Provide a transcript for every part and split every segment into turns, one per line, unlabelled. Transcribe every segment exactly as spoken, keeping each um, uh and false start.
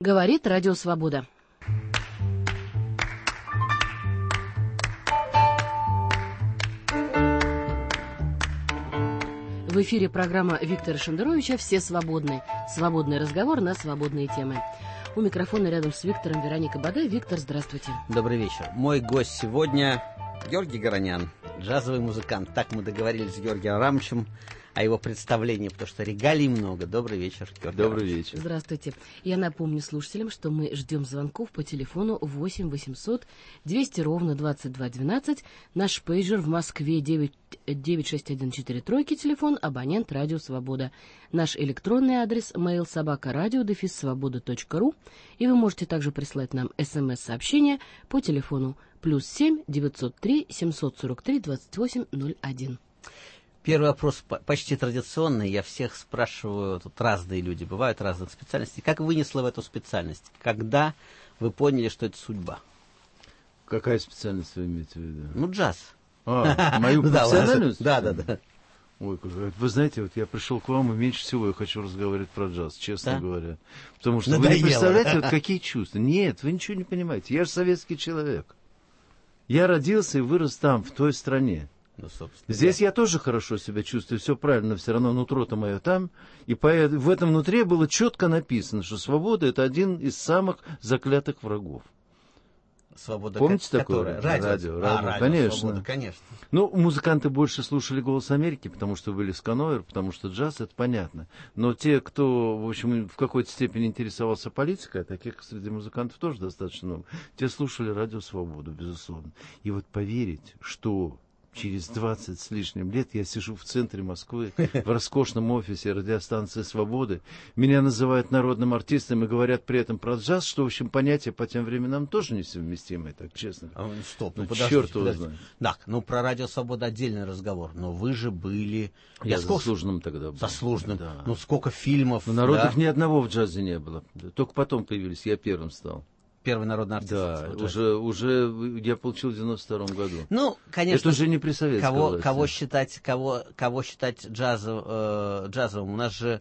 Говорит Радио Свобода. В эфире программа Виктора Шендеровича «Все свободны». Свободный разговор на свободные темы. У микрофона рядом с Виктором Вероника Бадай. Виктор, здравствуйте.
Добрый вечер. Мой гость сегодня Георгий Горонян, джазовый музыкант. Так мы договорились с Георгием Абрамовичем о его представлении, потому что регалий много. Добрый вечер, Георгий
Добрый
Абрамович.
вечер.
Здравствуйте. Я напомню слушателям, что мы ждем звонков по телефону восемь восемьсот двести ровно двадцать два двенадцать. Наш пейджер в Москве девять шесть один четыре тройки, телефон, абонент Радио Свобода. Наш электронный адрес mail собака радио дефис свобода точка ру. И вы можете также прислать нам смс-сообщение по телефону плюс семь девятьсот три семьсот сорок три двадцать восемь ноль один.
Первый вопрос почти традиционный. Я всех спрашиваю, тут разные люди бывают, разных специальностей. Как вынесло в эту специальность? Когда вы поняли, что это судьба?
Какая специальность вы имеете в виду?
Ну, джаз.
А, мою профессиональную специальность?
Да, да, да.
Ой, вы знаете, вот я пришел к вам, и меньше всего я хочу разговаривать про джаз, честно
да?
говоря. Потому что
Надоело.
Вы не представляете, вот какие чувства. Нет, вы ничего не понимаете. Я же советский человек. Я родился и вырос там, в той стране.
Ну,
Здесь да. Я тоже хорошо себя чувствую, все правильно, все равно нутро-то мое там. И по, в этом нутре было четко написано, что свобода — это один из самых заклятых врагов.
Свобода,
помните
как,
такое?
Радио,
радио,
а,
радио.
радио
Конечно.
Свобода, конечно.
Ну, музыканты больше слушали «Голос Америки», потому что были скановер, потому что джаз — это понятно. Но те, кто, в общем, в какой-то степени интересовался политикой, а таких среди музыкантов тоже достаточно много, те слушали «Радио Свободу», безусловно. И вот поверить, что через двадцать с лишним лет я сижу в центре Москвы, в роскошном офисе радиостанции «Свободы». Меня называют народным артистом и говорят при этом про джаз, что, в общем, понятие по тем временам тоже несовместимое, так честно.
А, стоп, ну,
ну
подождите,
черт его
подождите.
знает.
Так, ну про «Радио Свобода» отдельный разговор, но вы же были...
Я, я
сколько...
заслуженным тогда был.
Заслуженным.
Да.
Ну сколько фильмов.
Но народных
да?
ни одного в джазе не было. Только потом появились, я первым стал.
Первый народный артист.
Да, уже, уже я получил в девяносто втором году.
Ну, конечно.
Это уже не при советской
кого,
власти.
кого считать, кого, кого считать джазов, э, джазовым? У нас же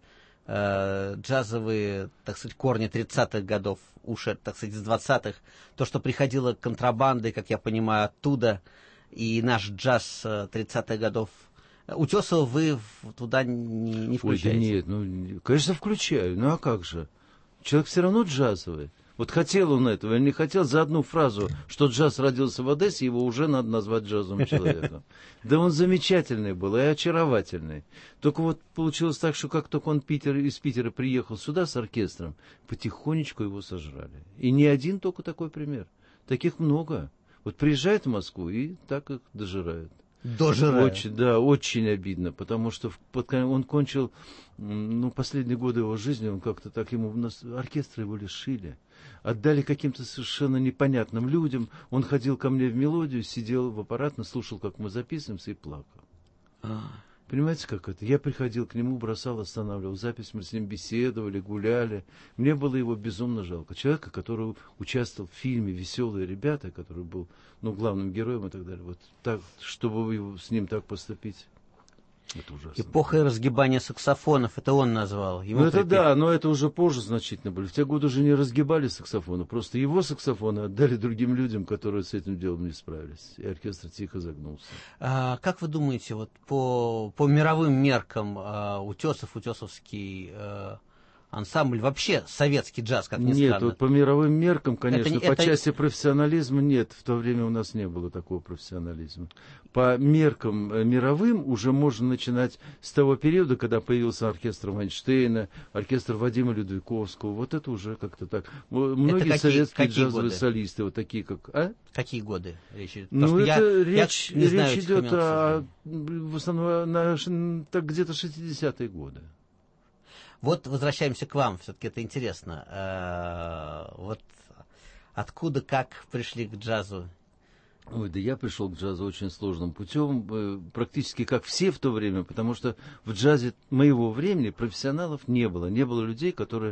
э, джазовые, так сказать, корни тридцатых годов, уши, так сказать, из двадцатых. То, что приходило контрабандой, как я понимаю, оттуда, и наш джаз тридцатых годов. Утесова вы туда не, не включаете?
Ой, да нет, ну, конечно, включаю. Ну, а как же? Человек все равно джазовый. Вот хотел он этого или не хотел, за одну фразу, что джаз родился в Одессе, его уже надо назвать джазовым человеком. Да он замечательный был и очаровательный. Только вот получилось так, что как только он Питер, из Питера приехал сюда с оркестром, потихонечку его сожрали. И не один только такой пример. Таких много. Вот приезжает в Москву и так их дожирают.
Дожирают.
Очень, да, очень обидно, потому что под, он кончил, ну, последние годы его жизни, он как-то так, ему оркестры его лишили. Отдали каким-то совершенно непонятным людям. Он ходил ко мне в мелодию, сидел в аппаратно, слушал, как мы записываемся, и плакал. А. Понимаете, как это? Я приходил к нему, бросал, останавливал запись, мы с ним беседовали, гуляли. Мне было его безумно жалко. Человека, который участвовал в фильме «Веселые ребята», который был, ну, главным героем и так далее. Вот так, чтобы его, с ним так поступить. Это ужасно.
Эпоха разгибания саксофонов, это он назвал. Ему
ну это
припев...
да, но это уже позже значительно были. В те годы уже не разгибали саксофоны, просто его саксофоны отдали другим людям, которые с этим делом не справились. И оркестр тихо загнулся.
А, как вы думаете, вот по, по мировым меркам а, Утесов, Утесовский а, ансамбль, вообще советский джаз, как ни
нет,
странно?
Вот по мировым меркам, конечно,
это,
по
это...
части профессионализма нет. В то время у нас не было такого профессионализма. По меркам э, мировым уже можно начинать с того периода, когда появился оркестр Вайнштейна, оркестр Вадима Людвиковского. Вот это уже как-то так. Многие какие, советские какие джазовые годы? Солисты, вот такие как... А?
Какие годы речь идет?
Ну, это
я,
речь,
я знаю,
речь идет о, в основном на, так, где-то шестидесятые годы.
Вот возвращаемся к вам, все-таки это интересно. Вот откуда, как пришли к джазу?
Ой, да я пришел к джазу очень сложным путем, практически как все в то время, потому что в джазе моего времени профессионалов не было. Не было людей, которые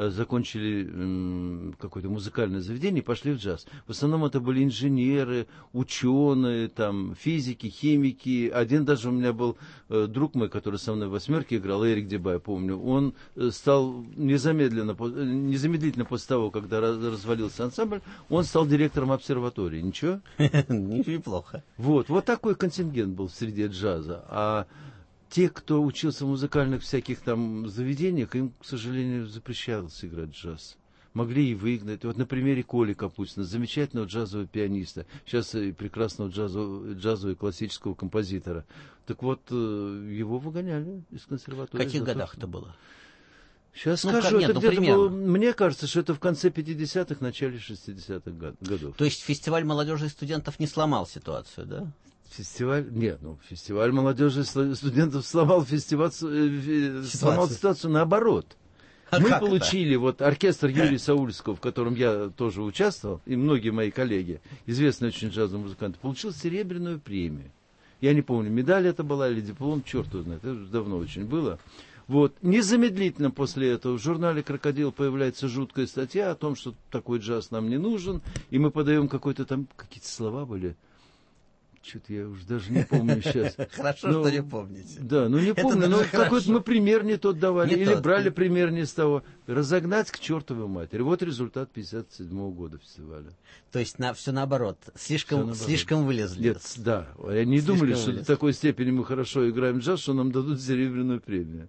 закончили какое-то музыкальное заведение и пошли в джаз. В основном это были инженеры, ученые, там, физики, химики. Один даже у меня был друг мой, который со мной в «Восьмерке» играл, Эрик Дебай, помню. Он стал незамедленно, незамедлительно после того, когда развалился ансамбль, он стал директором обсерватории. Ничего?
Неплохо.
Вот, вот такой контингент был в среде джаза. А те, кто учился в музыкальных всяких там заведениях, им, к сожалению, запрещалось играть джаз. Могли и выгнать. Вот на примере Коли Капустина, замечательного джазового пианиста, сейчас и прекрасного джазового, джазового и классического композитора. Так вот, его выгоняли из консерватории.
В каких годах это было?
Сейчас
ну,
скажу,
нет,
это
ну,
где-то было, мне кажется, что это в конце пятидесятых, начале шестидесятых годов.
То есть фестиваль молодежи и студентов не сломал ситуацию, да?
Фестиваль, нет, ну, фестиваль молодежи и студентов сломал, фестиваль, э, сломал ситуацию наоборот. А Мы получили, это? вот оркестр Юрия Саульского, в котором я тоже участвовал, и многие мои коллеги, известные очень джазовые музыканты, получил серебряную премию. Я не помню, медаль это была или диплом, черт его знает, это уже давно очень было. Вот. Незамедлительно после этого в журнале «Крокодил» появляется жуткая статья о том, что такой джаз нам не нужен, и мы подаем какой-то там, какие-то слова были, что-то я уже даже не помню сейчас.
Хорошо, но, что не помните.
Да, ну не помню, но какой-то мы пример не тот давали, не или тот. брали пример не с того. Разогнать к чертовой матери. Вот результат пятьдесят седьмого года фестиваля.
То есть на, все наоборот, слишком, все наоборот. слишком вылезли.
Нет, да, я не думали, что до такой степени мы хорошо играем джаз, что нам дадут серебряную премию.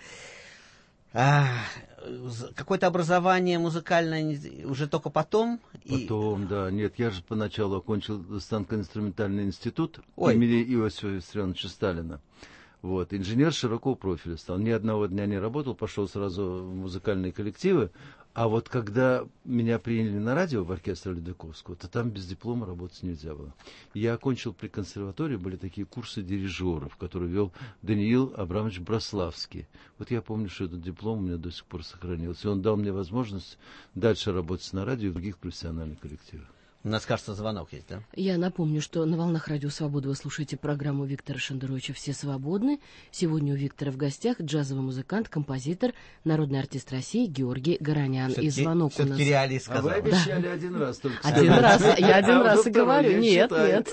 А, какое-то образование музыкальное уже только потом?
Потом, и... да. Нет, я же поначалу окончил станкоинструментальный институт
Ой.
имени Иосифа Виссарионовича Сталина. Вот. Инженер широкого профиля стал. Ни одного дня не работал, пошел сразу в музыкальные коллективы. А вот когда меня приняли на радио в оркестр Ледоковского, то там без диплома работать нельзя было. Я окончил при консерватории, были такие курсы дирижеров, которые вел Даниил Абрамович Браславский. Вот я помню, что этот диплом у меня до сих пор сохранился. И он дал мне возможность дальше работать на радио и в других профессиональных коллективах.
У нас, кажется, звонок есть, да?
Я напомню, что на волнах Радио Свобода вы слушаете программу Виктора Шендеровича «Все свободны». Сегодня у Виктора в гостях джазовый музыкант, композитор, народный артист России Георгий Горанян.
Все-таки,
и звонок у нас...
реалии сказал.
А вы обещали да. один раз только.
Один раз, я один раз и говорю. Нет, нет.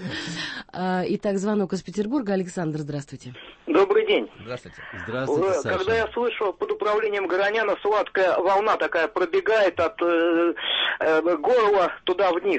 Итак, звонок из Петербурга. Александр, здравствуйте.
Добрый день.
Здравствуйте.
Здравствуйте, Саша.
Когда я слышу под управлением Гораняна, сладкая волна такая пробегает от э, э, горла туда вниз.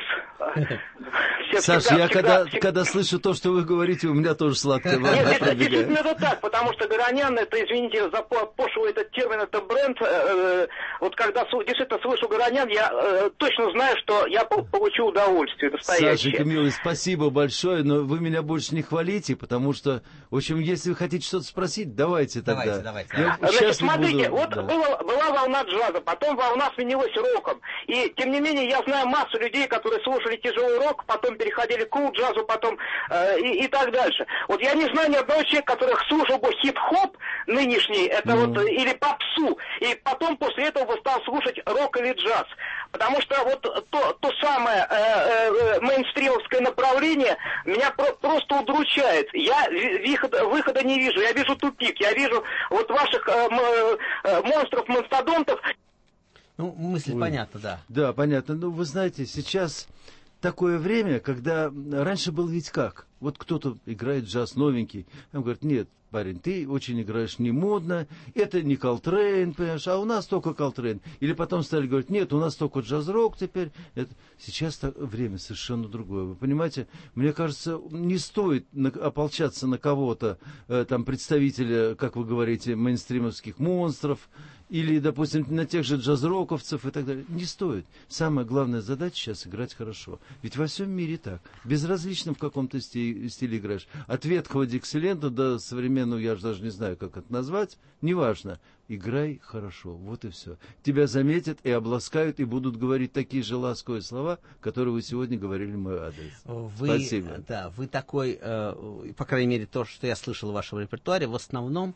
Все, Саша, всегда, я всегда, когда, всегда... когда слышу то, что вы говорите, у меня тоже сладкая волна
Нет,
пробегает.
действительно это так, потому что Горанян, это, извините за пошлый этот термин, это бренд. Э, вот когда действительно слышу Горанян, я э, точно знаю, что я получу удовольствие настоящее.
Сашенька, милый, спасибо большое, но вы меня больше не хвалите, потому что, в общем, если вы хотите что-то спросить, давайте тогда.
Давайте, давайте.
Я Значит, смотрите, буду... вот да. была, была волна джаза, потом волна сменилась роком. И, тем не менее, я знаю массу людей, которые слушали тяжелый рок, потом переходили к кул-джазу, потом э, и, и так дальше. Вот я не знаю ни одного человека, который слушал бы хип-хоп нынешний, это mm. вот, или попсу, и потом после этого бы стал слушать рок или джаз. Потому что вот то, то самое э, э, мейнстримовское направление меня про, просто удручает. Я выхода, выхода не вижу, я вижу тупик, я вижу вот ваших э, э, монстров, мастодонтов.
Ну, мысль Ой. понятна, да.
Да, понятно. Ну, вы знаете, сейчас такое время, когда раньше был ведь как? Вот кто-то играет джаз новенький, он говорит, нет, парень, ты очень играешь не модно, это не Колтрейн, понимаешь, а у нас только Колтрейн. Или потом стали говорить, нет, у нас только джаз-рок теперь. Это... Сейчас так... время совершенно другое. Вы понимаете, мне кажется, не стоит на... ополчаться на кого-то, э, там, представителя, как вы говорите, мейнстримовских монстров, или, допустим, на тех же джаз-роковцев и так далее. Не стоит. Самая главная задача сейчас играть хорошо. Ведь во всем мире так. Безразлично в каком-то стиле, стиле играешь. От ветхого диксиленда до современного, я же даже не знаю, как это назвать, неважно. Играй хорошо. Вот и все. Тебя заметят и обласкают, и будут говорить такие же ласковые слова, которые вы сегодня говорили в мой адрес.
Вы,
Спасибо.
Да, вы такой, э, по крайней мере, то, что я слышал в вашем репертуаре, в основном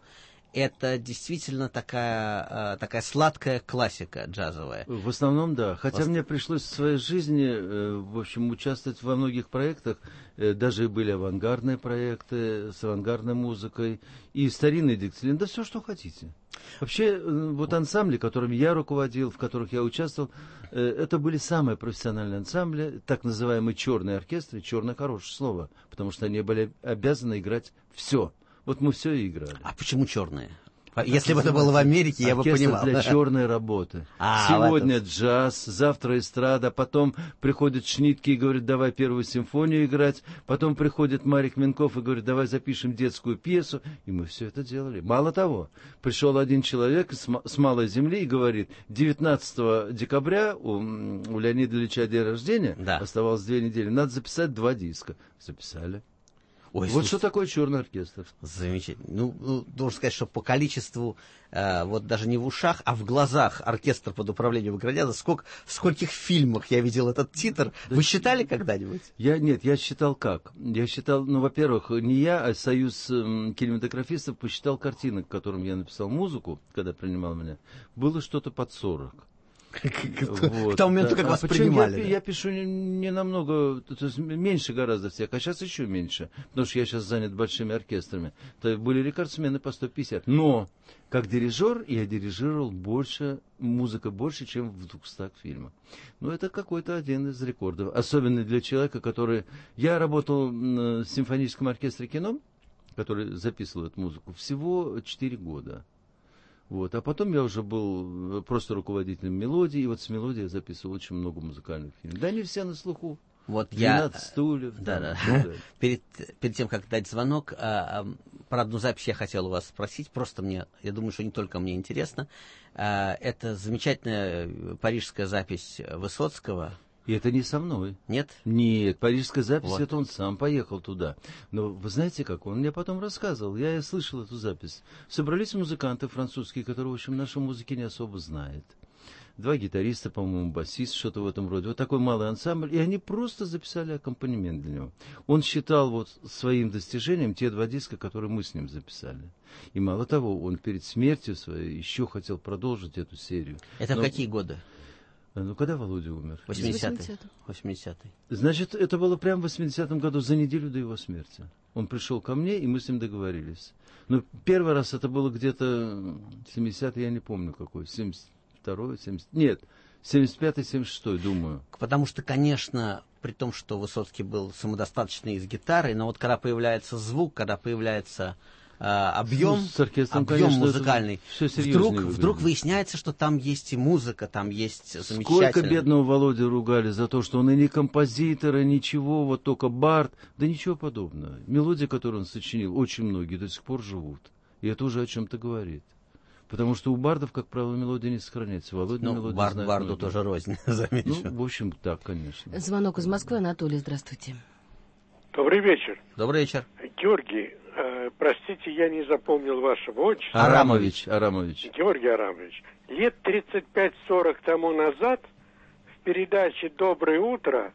это действительно такая, такая сладкая классика джазовая.
В основном, да. Хотя
в...
мне пришлось в своей жизни, в общем, участвовать во многих проектах. Даже были авангардные проекты с авангардной музыкой и старинный Диксиленд. Да все, что хотите. Вообще, вот ансамбли, которыми я руководил, в которых я участвовал, это были самые профессиональные ансамбли, так называемые черные оркестры. Черное хорошее слово, потому что они были обязаны играть все. Вот мы все и играли.
А почему черные? Если бы это было в Америке, я бы понимал.
Для черной работы. А, сегодня этом... джаз, завтра эстрада, потом приходит Шнитке и говорит, давай первую симфонию играть, потом приходит Марик Минков и говорит, давай запишем детскую пьесу, и мы все это делали. Мало того, пришел один человек с, с малой земли и говорит, девятнадцатого декабря у, у Леонида Ильича день рождения, да. Оставалось две недели, надо записать два диска. Записали. Ой, вот слушайте, что такое черный оркестр.
Замечательно. Ну, ну, должен сказать, что по количеству, э, вот даже не в ушах, а в глазах оркестр под управлением Багратиона, сколько, в скольких фильмах я видел этот титр. Да. Вы считали когда-нибудь?
Я, нет, я считал как? Я считал, ну, во-первых, не я, а Союз э, кинематографистов посчитал картины, к которым я написал музыку, когда принимал меня. Было что-то под сорок.
Вот, к тому моменту, да. Как а вас принимали.
Я,
да?
я пишу не, не намного, то есть меньше гораздо всех, а сейчас еще меньше, потому что я сейчас занят большими оркестрами. То были рекордсмены по сто пятьдесят. Но, как дирижер, я дирижировал больше, музыка больше, чем в двухстах фильмах. Ну, это какой-то один из рекордов. Особенно для человека, который... Я работал в симфоническом оркестре кино, который записывает музыку, всего четыре года. Вот. А потом я уже был просто руководителем мелодии, и вот с мелодией я записывал очень много музыкальных фильмов. Да они все на слуху.
Вот я...
стульев.
Да, да. Да. Перед, перед тем, как дать звонок, а, а, про одну запись я хотел у вас спросить. Просто мне, я думаю, что не только мне интересно. А, это замечательная парижская запись Высоцкого.
И это не со мной.
Нет?
Нет, парижская запись,
вот.
Это он сам поехал туда. Но вы знаете как, он мне потом рассказывал, я и слышал эту запись. Собрались музыканты французские, которые, в общем, нашей музыки не особо знают. Два гитариста, по-моему, басист, что-то в этом роде. Вот такой малый ансамбль. И они просто записали аккомпанемент для него. Он считал вот своим достижением те два диска, которые мы с ним записали. И мало того, он перед смертью своей еще хотел продолжить эту серию.
Это
Но...
в какие годы?
Ну, когда Володя умер?
восьмидесятые. восьмидесятые.
Значит, это было прямо в восьмидесятом году, за неделю до его смерти. Он пришел ко мне, и мы с ним договорились. Но первый раз это было где-то семидесятый, я не помню какой, семьдесят второй, семьдесят... Нет, семьдесят пятый, семьдесят шестой, думаю.
Потому что, конечно, при том, что Высоцкий был самодостаточный с гитарой, но вот когда появляется звук, когда появляется... объем,
ну, с оркестром,
объем
конечно,
музыкальный. Вдруг, вдруг выясняется, что там есть и музыка, там есть замечательная...
Сколько бедного Володю ругали за то, что он и не композитор, и ничего, вот только бард. Да ничего подобного. Мелодии, которые он сочинил, очень многие до сих пор живут. И это уже о чем-то говорит. Потому что у бардов, как правило, мелодия не сохраняется. Володя
ну,
мелодию
бард,
знает
барду
многие.
тоже рознь, замечу.
Ну, в общем, так, конечно.
Звонок из Москвы. Анатолий, здравствуйте.
Добрый вечер.
Добрый вечер.
Георгий, э, простите, я не запомнил вашего отчества.
Арамович. Арамович.
Георгий Арамович. Лет тридцать пять сорок тому назад в передаче «Доброе утро»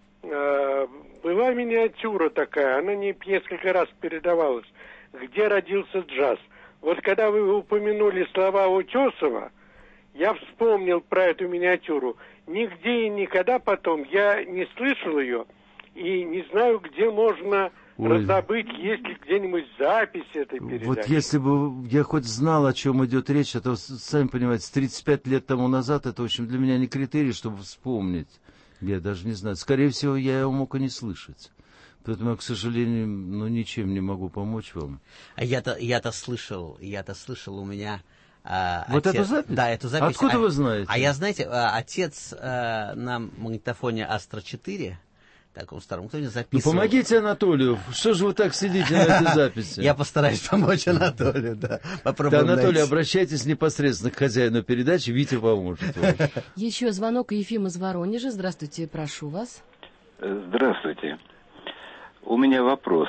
э, была миниатюра такая, она не несколько раз передавалась, где родился джаз. Вот когда вы упомянули слова Утесова, я вспомнил про эту миниатюру. Нигде и никогда потом я не слышал ее и не знаю, где можно Ой. раздобыть, есть ли где-нибудь запись этой передачи.
Вот если бы я хоть знал, о чем идет речь, это, сами понимаете, с тридцать пять лет тому назад, это, в общем, для меня не критерий, чтобы вспомнить. Я даже не знаю. Скорее всего, я его мог и не слышать. Поэтому я, к сожалению, ну, ничем не могу помочь вам.
А я-то, я-то слышал, я-то слышал, у меня... А,
вот
отец,
эту запись?
Да, эту запись.
Откуда
а,
вы знаете?
А я, знаете, отец а, на магнитофоне Астра четыре, таком старом, кто-нибудь записывал.
Ну, помогите Анатолию. Что же вы так сидите на этой записи?
Я постараюсь помочь Анатолию, да.
Да, Анатолий, обращайтесь непосредственно к хозяину передачи, Витя поможет.
Еще звонок. Ефим из Воронежа. Здравствуйте, прошу вас.
Здравствуйте. У меня вопрос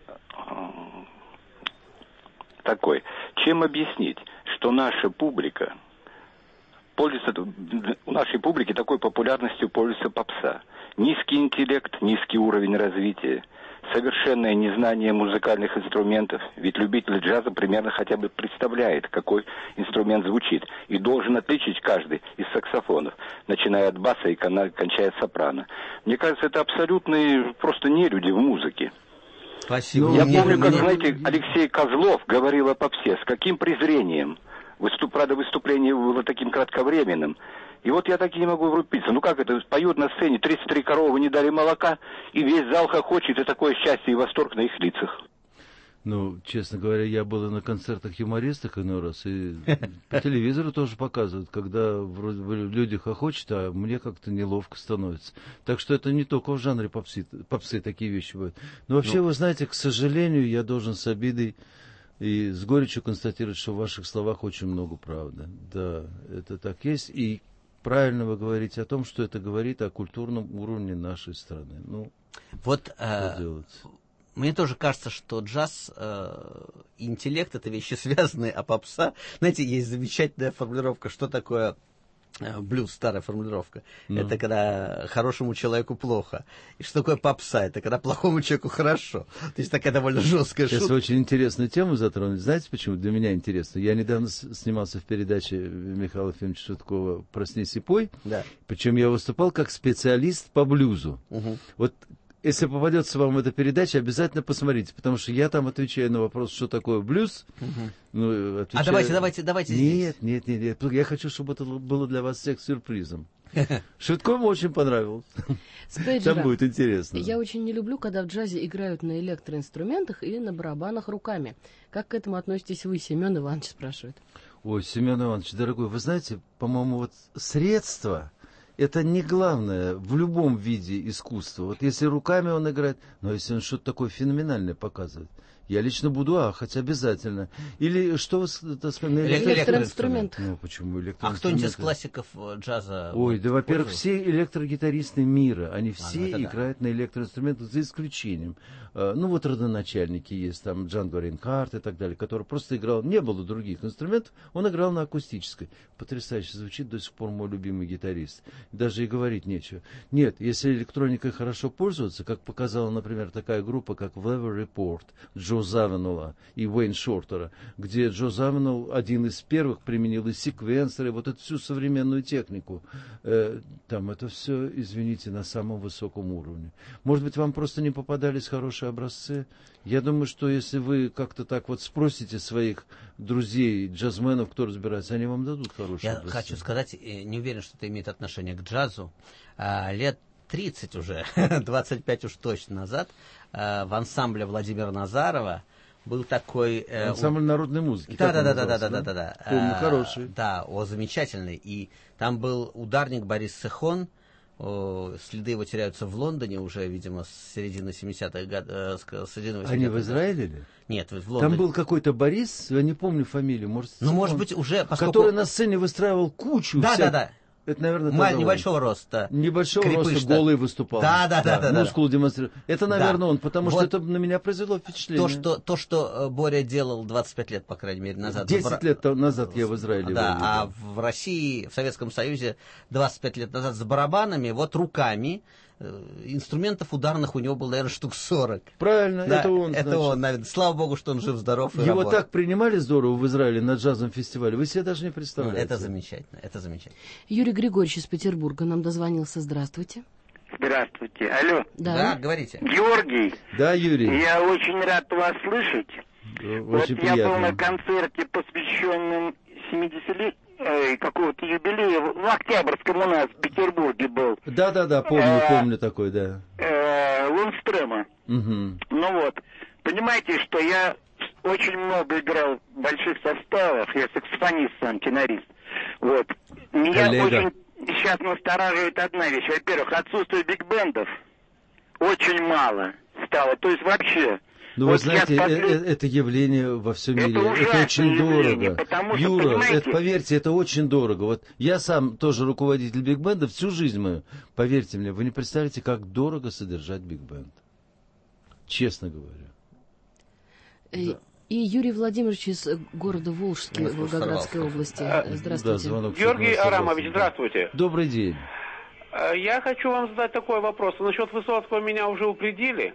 такой. Чем объяснить, что наша публика пользуется, у нашей публики такой популярностью пользуется попса? Низкий интеллект, низкий уровень развития, совершенное незнание музыкальных инструментов. Ведь любитель джаза примерно хотя бы представляет, какой инструмент звучит. И должен отличить каждый из саксофонов, начиная от баса и кончая сопрано. Мне кажется, это абсолютные просто нелюди в музыке.
Спасибо.
Я
мне,
помню, как,
мне...
знаете, Алексей Козлов говорил о попсе, с каким презрением. Выступ... Правда, выступление было таким кратковременным. И вот я так и не могу врубиться. Ну как это, поют на сцене, тридцать три коровы не дали молока, и весь зал хохочет, и такое счастье и восторг на их лицах.
Ну, честно говоря, я был и на концертах юмористов иной раз, и по телевизору тоже показывают, когда вроде бы люди хохочут, а мне как-то неловко становится. Так что это не только в жанре попсы, попсы такие вещи бывают. Но вообще, ну... вы знаете, к сожалению, я должен с обидой и с горечью констатировать, что в ваших словах очень много правды. Да, это так есть, и правильно вы говорите о том, что это говорит о культурном уровне нашей страны. Ну,
вот э, мне тоже кажется, что джаз э, и интеллект — это вещи связанные, а попса... Знаете, есть замечательная формулировка, что такое э, блюз, старая формулировка. Ну. Это когда хорошему человеку плохо. И что такое попса? Это когда плохому человеку хорошо. То есть такая довольно жесткая шутка.
Сейчас очень интересную тему затронули. Знаете, почему для меня интересно? Я недавно снимался в передаче Михаила Ефимовича Шуткова «Проснись и пой».
Да.
Причем я выступал как специалист по блюзу. Угу. Вот если попадется вам эта передача, обязательно посмотрите, потому что я там отвечаю на вопрос, что такое блюз. Угу. Ну, отвечаю...
А давайте, давайте, давайте
нет,
здесь.
Нет, нет, нет. Я хочу, чтобы это было для вас всех сюрпризом. Шуткову очень понравилось. Там будет интересно.
Я очень не люблю, когда в джазе играют на электроинструментах или на барабанах руками. Как к этому относитесь вы, Семен Иванович спрашивает.
Ой, Семен Иванович, дорогой, вы знаете, по-моему, вот средства... Это не главное в любом виде искусства. Вот если руками он играет, но если он что-то такое феноменальное показывает, я лично буду ахать обязательно. Или что вы сказали?
Электроинструмент.
Ну, почему электроинструмент?
А кто-нибудь из классиков джаза?
Ой,
вот,
да, во-первых,
пользуется?
все электрогитаристы мира, они все
а, ну,
играют
да.
на электроинструментах, за исключением. Ну, вот родоначальники есть, там Джанго Рейнхард и так далее, который просто играл, не было других инструментов, он играл на акустической. Потрясающе звучит, до сих пор мой любимый гитарист. Даже и говорить нечего. Нет, если электроникой хорошо пользоваться, как показала, например, такая группа, как Weather Report, Джо Завинула и Уэйн Шортера, где Джо Завинул один из первых применил и секвенсоры, вот эту всю современную технику. Э, там это все, извините, на самом высоком уровне. Может быть, вам просто не попадались хорошие образцы? Я думаю, что если вы как-то так вот спросите своих друзей, джазменов, кто разбирается, они вам дадут хорошие
Я
образцы.
хочу сказать, не уверен, что это имеет отношение к джазу. А, лет тридцать уже, двадцать пять уж точно назад, а, в ансамбле Владимира Назарова был такой... Э,
ансамбль народной музыки.
Да, да, да, да, да, да, да, да, да.
Помню, хороший.
Да, о, замечательный. И там был ударник Борис Сехон. О, следы его теряются в Лондоне уже, видимо, с середины семидесятых годов. С середины
Они в Израиле ли?
Нет, в Лондоне.
Там был какой-то Борис, я не помню фамилию, может,
ну, может быть, уже... Поскольку...
Который на сцене выстраивал кучу
да,
всяких...
Да, да,
Это, наверное,
Маль, небольшого роста.
Небольшого
Крепыш,
роста,
да.
голый выступал.
Да, да, да. да, да
мускул
да.
демонстрирует. Это, наверное, да. он, потому вот что это на меня произвело впечатление.
То что, то, что Боря делал двадцать пять лет, по крайней мере, назад.
десять лет назад я в Израиле
Да,
был.
а в России, в Советском Союзе двадцать пять лет назад с барабанами, вот руками, инструментов ударных у него было, наверное, штук сорок.
Правильно,
да,
это он.
Это
значит.
он, наверное. Слава богу, что он жив-здоров и
Его
работает.
так принимали здорово в Израиле на джазовом фестивале. Вы себе даже не представляете.
Это замечательно, это замечательно.
Юрий Григорьевич из Петербурга нам дозвонился. Здравствуйте.
Здравствуйте. Алло.
Да,
да говорите.
Георгий.
Да, Юрий.
Я очень рад вас слышать.
Очень
вот
приятно.
Я был на концерте, посвященном семидесятилетию какого-то юбилея. В Октябрьском у нас в Петербурге был.
Да-да-да, помню, помню такой, да.
Лундстрема.
Угу.
Ну вот, понимаете, что я очень много играл в больших составах. Я саксофонист сам, тенорист. Вот. Меня
Коллега.
очень сейчас настораживает одна вещь. Во-первых, отсутствие биг-бендов очень мало стало. То есть вообще...
Ну,
вот
вы знаете,
посмотрю...
это явление во всем мире.
Это,
это очень
явление,
дорого.
Потому что,
Юра,
понимаете...
это, поверьте, это очень дорого. Вот я сам тоже руководитель биг-бенда всю жизнь мою. Поверьте мне, вы не представляете, как дорого содержать биг-бенд. Честно говоря.
И,
да.
и Юрий Владимирович из города Волжский,
Я
Волгоградской области.
А,
здравствуйте.
Да, звонок,
Георгий Арамович, здравствуйте.
Добрый день.
Я хочу вам задать такой вопрос. Насчет Высоцкого меня уже упредили.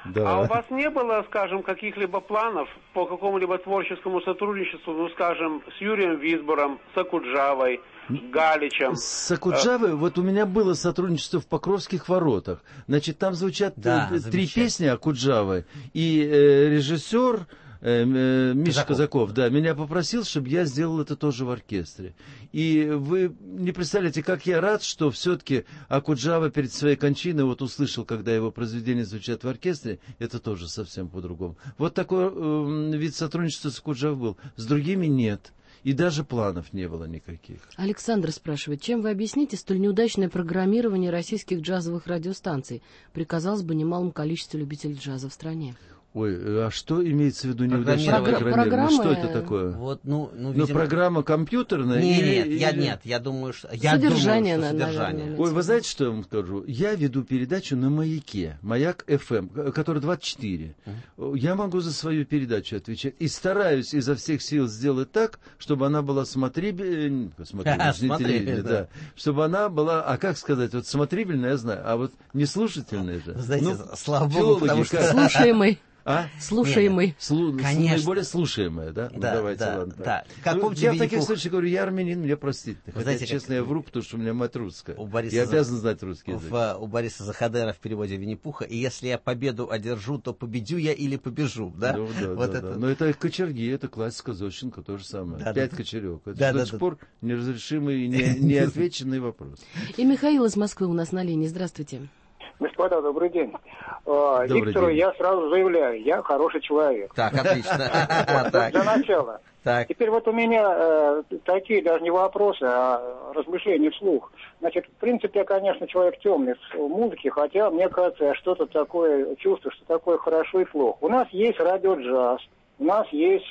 Да.
А у вас не было, скажем, каких-либо планов по какому-либо творческому сотрудничеству, ну, скажем, с Юрием Висбором, с Окуджавой, Галичем?
С Окуджавой, вот у меня было сотрудничество в Покровских воротах. Значит, там звучат
Да,
три песни Окуджавы. И э, режиссер э, э, Миша Казаков. Казаков, да, меня попросил, чтобы я сделал это тоже в оркестре. И вы не представляете, как я рад, что все-таки Окуджава перед своей кончиной вот услышал, когда его произведения звучат в оркестре, это тоже совсем по-другому. Вот такой э, вид сотрудничества с Окуджавой был. С другими нет. И даже планов не было никаких.
Александр спрашивает, чем вы объясните столь неудачное программирование российских джазовых радиостанций при, казалось бы, немалом количестве любителей джаза в стране?
Ой, а что имеется в виду неудачное
Програ-
программирование?
программа...
Что это такое?
Вот, ну, ну,
видимо...
видимо...
программа компьютерная?
Нет,
или,
нет,
или...
я, нет, я думаю, что... Я
Содержание,
думаю, что
наверное.
содержание.
Ой, вы знаете, что я вам скажу? Я веду передачу на «Маяке», «Маяк эф эм», который двадцать четыре. Uh-huh. Я могу за свою передачу отвечать. И стараюсь изо всех сил сделать так, чтобы она была смотрибельной, смотрибельной, да. Чтобы она была, а как сказать, вот смотрибельная, я знаю, а вот не слушательная же.
Знаете,
ну,
слава богу, потому что...
Слушаемый.
А?
Слушаемый.
Слу...
Конечно.
Наиболее слушаемое, да?
Да,
ну, давайте,
да,
ладно.
да. Как
Ну,
помните,
я в таких
Винни-Пух...
случаях говорю, я армянин, мне простите.
Вы
Хотя,
знаете,
честно,
как...
я вру, потому что у меня мать русская.
У Бориса
я
за...
обязан знать русский язык.
В, у Бориса Захадера в переводе Винни-Пуха. И если я победу одержу, то победю я или побежу, да?
Ну, да,
вот
да,
это...
да. Но это кочерги, это классика Зощенко, то же самое.
Да,
Пять
да,
кочерек. Это
да,
до
да,
сих
да.
пор неразрешимый и не, неотвеченный вопрос.
И Михаил из Москвы у нас на линии. Здравствуйте.
Господа, добрый день. Добрый Виктору
день.
Я сразу заявляю, я хороший человек.
Так, отлично.
Для начала. Теперь вот у меня такие даже не вопросы, а размышления вслух. Значит, в принципе, я, конечно, человек темный в музыке, хотя, мне кажется, я что-то такое чувствую, что такое хорошо и плохо. У нас есть радио-джаз, у нас есть...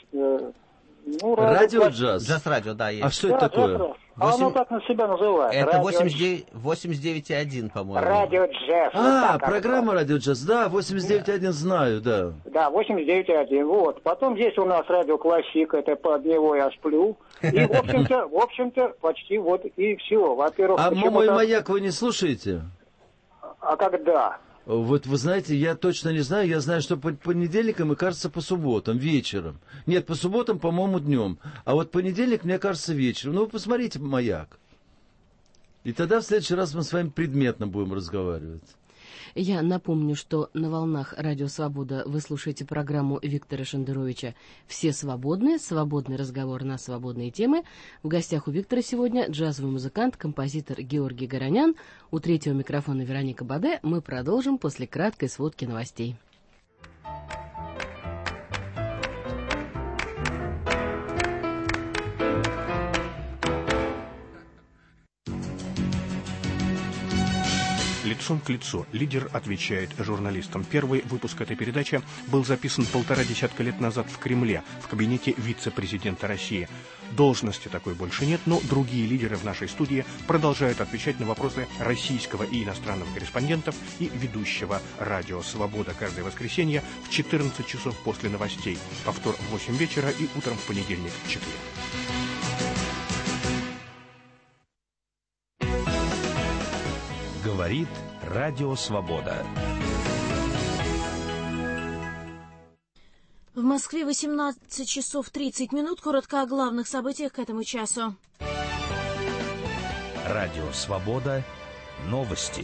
Ну,
радио-джаз?
Джаз-радио, да, есть.
А что
да,
это такое?
восемь... А оно как на себя называет?
Это
Радио...
восемьдесят девять и один, по-моему.
Радио-джаз.
А,
вот
программа радио-джаз, да, восемьдесят девять и один знаю, да.
Да, восемьдесят девять и один, вот. Потом есть у нас радио-классик, это под него я сплю. И, в общем-то, в общем-то, почти вот и все. Во-первых,
а мой
так...
маяк вы не слушаете?
А когда?
Вот вы знаете, я точно не знаю, я знаю, что по понедельникам и, кажется, по субботам, вечером. Нет, по субботам, по-моему, днем. А вот понедельник, мне кажется, вечером. Ну, вы посмотрите «Маяк». И тогда в следующий раз мы с вами предметно будем разговаривать.
Я напомню, что на волнах Радио Свобода вы слушаете программу Виктора Шендеровича «Все свободны. Свободный разговор на свободные темы». В гостях у Виктора сегодня джазовый музыкант, композитор Георгий Горонян. У третьего микрофона Вероника Баде. Мы продолжим после краткой сводки новостей.
Лицом к лицу лидер отвечает журналистам. Первый выпуск этой передачи был записан полтора десятка лет назад в Кремле, в кабинете вице-президента России. Должности такой больше нет, но другие лидеры в нашей студии продолжают отвечать на вопросы российского и иностранного корреспондентов и ведущего «Радио Свобода» каждое воскресенье в четырнадцать часов после новостей, повтор в восемь вечера и утром в понедельник в четыре.
Говорит Радио Свобода.
В Москве восемнадцать часов тридцать минут. Коротко о главных событиях к этому часу.
Радио Свобода. Новости.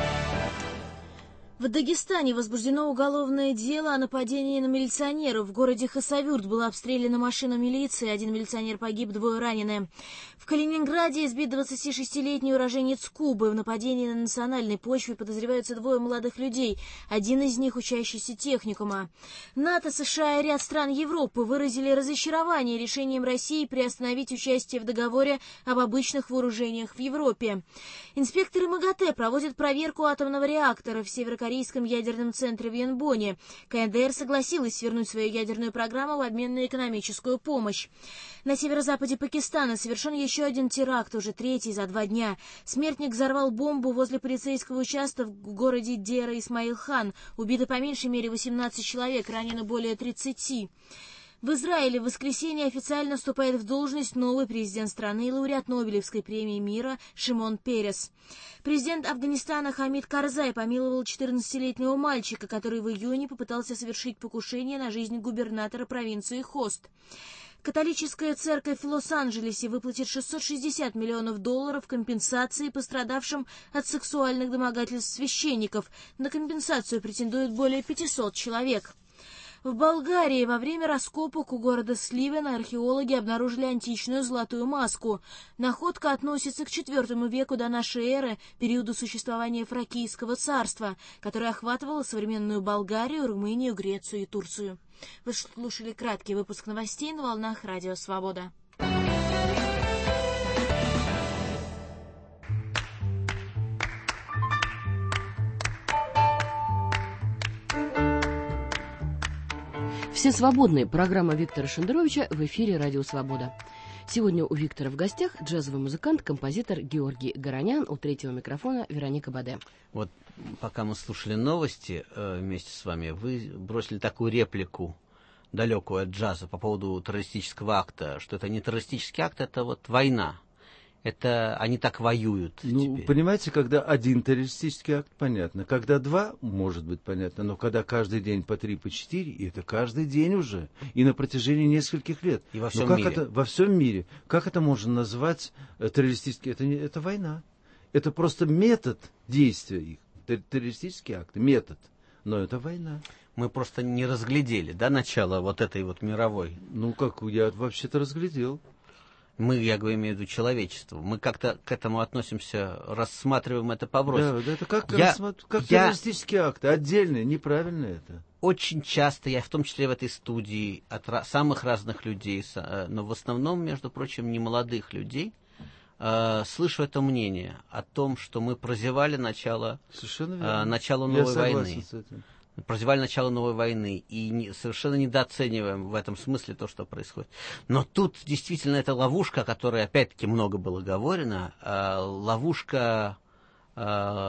В Дагестане возбуждено уголовное дело о нападении на милиционеров. В городе Хасавюрт была обстреляна машина милиции, один милиционер погиб, двое ранены. В Калининграде избит двадцатишестилетний уроженец Кубы. В нападении на национальной почве подозреваются двое молодых людей, один из них учащийся техникума. НАТО, США и ряд стран Европы выразили разочарование решением России приостановить участие в договоре об обычных вооружениях в Европе. Инспекторы МАГАТЭ проводят проверку атомного реактора в Северокорейском Корейском ядерном центре в Янбоне. КНДР согласилась свернуть свою ядерную программу в обмен на экономическую помощь. На северо-западе Пакистана совершен еще один теракт, уже третий за два дня. Смертник взорвал бомбу возле полицейского участка в городе Дера Исмаил-Хан. Убито по меньшей мере восемнадцать человек, ранено более тридцати. В Израиле в воскресенье официально вступает в должность новый президент страны и лауреат Нобелевской премии мира Шимон Перес. Президент Афганистана Хамид Карзай помиловал четырнадцатилетнего мальчика, который в июне попытался совершить покушение на жизнь губернатора провинции Хост. Католическая церковь в Лос-Анджелесе выплатит шестьсот шестьдесят миллионов долларов компенсации пострадавшим от сексуальных домогательств священников. На компенсацию претендуют более пятисот человек. В Болгарии во время раскопок у города Сливена археологи обнаружили античную золотую маску. Находка относится к четвёртому веку до нашей эры, периоду существования Фракийского царства, которое охватывало современную Болгарию, Румынию, Грецию и Турцию. Вы слушали краткий выпуск новостей на волнах Радио Свобода.
Все свободные. Программа Виктора Шендеровича в эфире «Радио Свобода». Сегодня у Виктора в гостях джазовый музыкант, композитор Георгий Горонян, у третьего микрофона Вероника Баде.
Вот пока мы слушали новости э, вместе с вами, вы бросили такую реплику, далекую от джаза, по поводу террористического акта, что это не террористический акт, это вот война. Это они так воюют.
Ну, теперь. Понимаете, когда один террористический акт, понятно. Когда два, может быть, понятно. Но когда каждый день по три, по четыре, это каждый день уже. И на протяжении нескольких лет.
И во всем
как
мире.
Это, во всем мире. Как это можно назвать террористическим? Это, это война. Это просто метод действия их. Террористический акт, метод. Но это война.
Мы просто не разглядели, да, начало вот этой вот мировой?
Ну, как, я вообще-то разглядел.
Мы, я говорю, имею в виду человечество. Мы как-то к этому относимся, рассматриваем это по-броски.
Да, да, это как,
я,
рассмат... как
я...
террористические акты, отдельные, неправильно это.
Очень часто, я в том числе в этой студии, от ra- самых разных людей, но в основном, между прочим, не молодых людей, э, слышу это мнение о том, что мы прозевали начало, э, начало новой
я
войны.
С этим.
Прозевали начало новой войны и не, совершенно недооцениваем в этом смысле то, что происходит. Но тут действительно это ловушка, о которой опять-таки много было говорено, э, ловушка, э,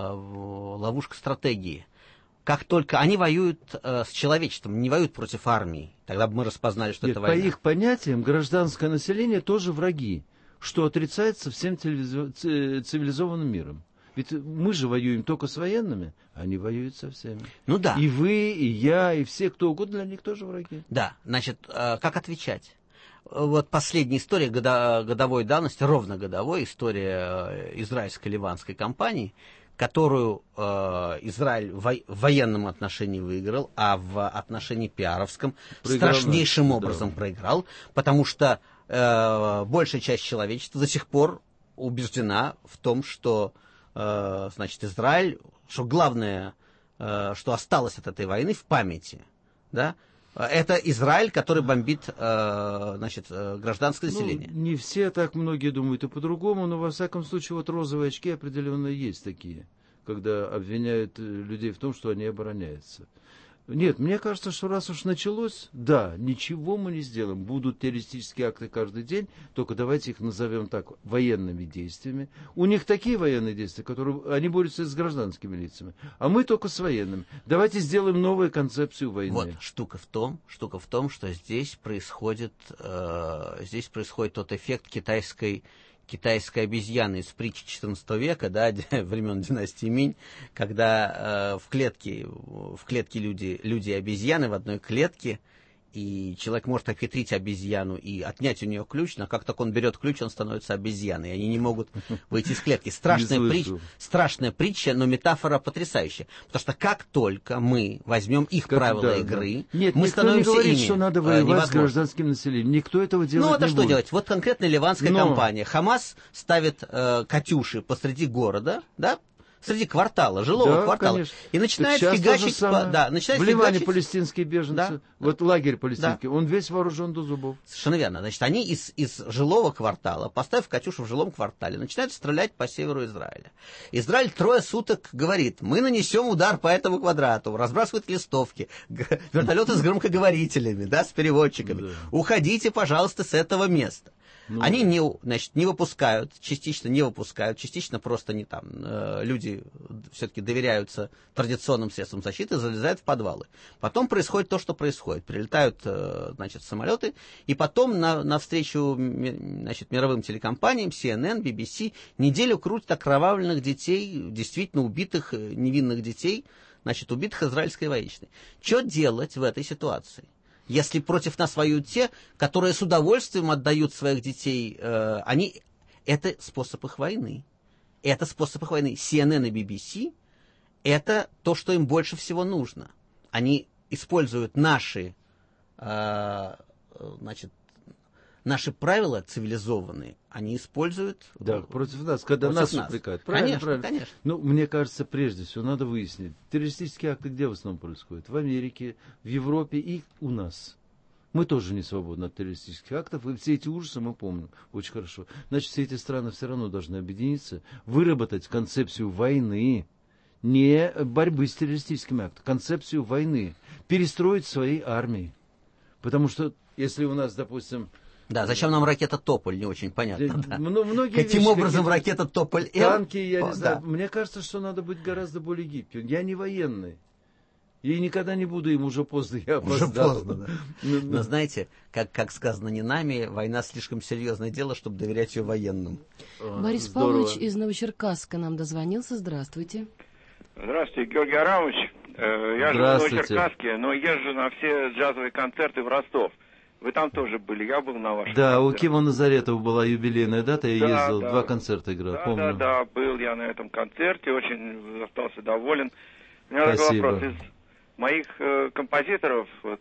ловушка стратегии. Как только они воюют э, с человечеством, не воюют против армии, тогда бы мы распознали, что
Нет,
это война.
По их понятиям гражданское население тоже враги, что отрицается всем цивилизованным миром. Ведь мы же воюем только с военными, а они воюют со всеми.
Ну да.
И вы, и я, и все, кто угодно, для них тоже враги.
Да, значит, э, как отвечать? Вот последняя история годо- годовой давности, ровно годовой, история израильско-ливанской кампании, которую э, Израиль в, во- в военном отношении выиграл, а в отношении пиаровском проиграл, страшнейшим да. образом проиграл, потому что э, большая часть человечества до сих пор убеждена в том, что значит, Израиль, что главное, что осталось от этой войны в памяти, да, это Израиль, который бомбит, значит, гражданское население.
Ну, не все, так многие думают и по-другому, но во всяком случае вот розовые очки определенно есть такие, когда обвиняют людей в том, что они обороняются. Нет, мне кажется, что раз уж началось, да, ничего мы не сделаем. Будут террористические акты каждый день, только давайте их назовем так, военными действиями. У них такие военные действия, которые они борются с гражданскими лицами, а мы только с военными. Давайте сделаем новую концепцию войны.
Вот, штука в том, штука в том, что здесь происходит, э, здесь происходит тот эффект китайской китайской обезьяны из притчи четырнадцатого века, да, времен династии Минь, когда э, в клетке, в клетке люди, люди и обезьяны в одной клетке, и человек может обхитрить обезьяну и отнять у нее ключ, но как только он берет ключ, он становится обезьяной, и они не могут выйти из клетки. Страшная, притч, страшная притча, но метафора потрясающая. Потому что как только мы возьмем их как, правила да, игры,
да. Нет,
мы становимся
не говорит,
ими.
Что надо воевать с гражданским населением. Никто этого делать
ну, это
не
что
будет.
делать? Вот конкретно ливанская
но...
компания. Хамас ставит э, «Катюши» посреди города, да, среди квартала, жилого
да,
квартала.
Конечно.
И начинает фигачить... По, да, начинает
в Ливане
фигачить...
палестинские беженцы,
да,
вот
да,
лагерь палестинский,
да.
он весь вооружен до зубов.
Совершенно верно. Значит, они из, из жилого квартала, поставив «Катюшу» в жилом квартале, начинают стрелять по северу Израиля. Израиль трое суток говорит, мы нанесем удар по этому квадрату, разбрасывают листовки, вертолеты с громкоговорителями, да, с переводчиками. Да. Уходите, пожалуйста, с этого места. Ну, они не, значит, не выпускают, частично не выпускают, частично просто не там, э, люди все-таки доверяются традиционным средствам защиты, залезают в подвалы. Потом происходит то, что происходит. Прилетают, значит, самолеты, и потом на, навстречу, значит, мировым телекомпаниям, си эн эн, би би си, неделю крутят окровавленных детей, действительно убитых, невинных детей, значит, убитых израильской военщиной. Что делать в этой ситуации? Если против нас воюют те, которые с удовольствием отдают своих детей, э, они, это способ их войны. Это способ их войны. си эн эн и би би си – это то, что им больше всего нужно. Они используют наши, э, значит, наши правила цивилизованные, они используют...
Да, против нас, когда нас, нас упрекают. Правильно,
конечно,
правильно.
конечно.
Ну, мне кажется, прежде всего, надо выяснить, террористические акты где в основном происходят? В Америке, в Европе и у нас. Мы тоже не свободны от террористических актов, и все эти ужасы мы помним очень хорошо. Значит, все эти страны все равно должны объединиться, выработать концепцию войны, не борьбы с террористическими актами, концепцию войны, перестроить свои армии. Потому что, если у нас, допустим...
Да, зачем нам ракета «Тополь», не очень понятно. Да.
Многие
Каким
вещи,
образом ракета «Тополь»-М?
Танки, я
О,
не знаю.
да.
Мне кажется, что надо быть гораздо более гибким. Я не военный. И никогда не буду им, уже поздно, я опоздал.
Уже поздно, да. Но знаете, как, как сказано не нами, война слишком серьезное дело, чтобы доверять ее военным.
Борис
Здорово.
Павлович из Новочеркасска нам дозвонился. Здравствуйте.
Здравствуйте, Георгий Арамович. Я живу в Новочеркасске, но езжу на все джазовые концерты в Ростов. Вы там тоже были, я был на вашем
Да,
концерте.
у Кима Назаретова была юбилейная дата, я
да,
ездил,
да.
два концерта играл,
да,
помню.
Да, да, был я на этом концерте, очень остался доволен. У меня
Спасибо.
такой вопрос. Из моих э, композиторов, вот,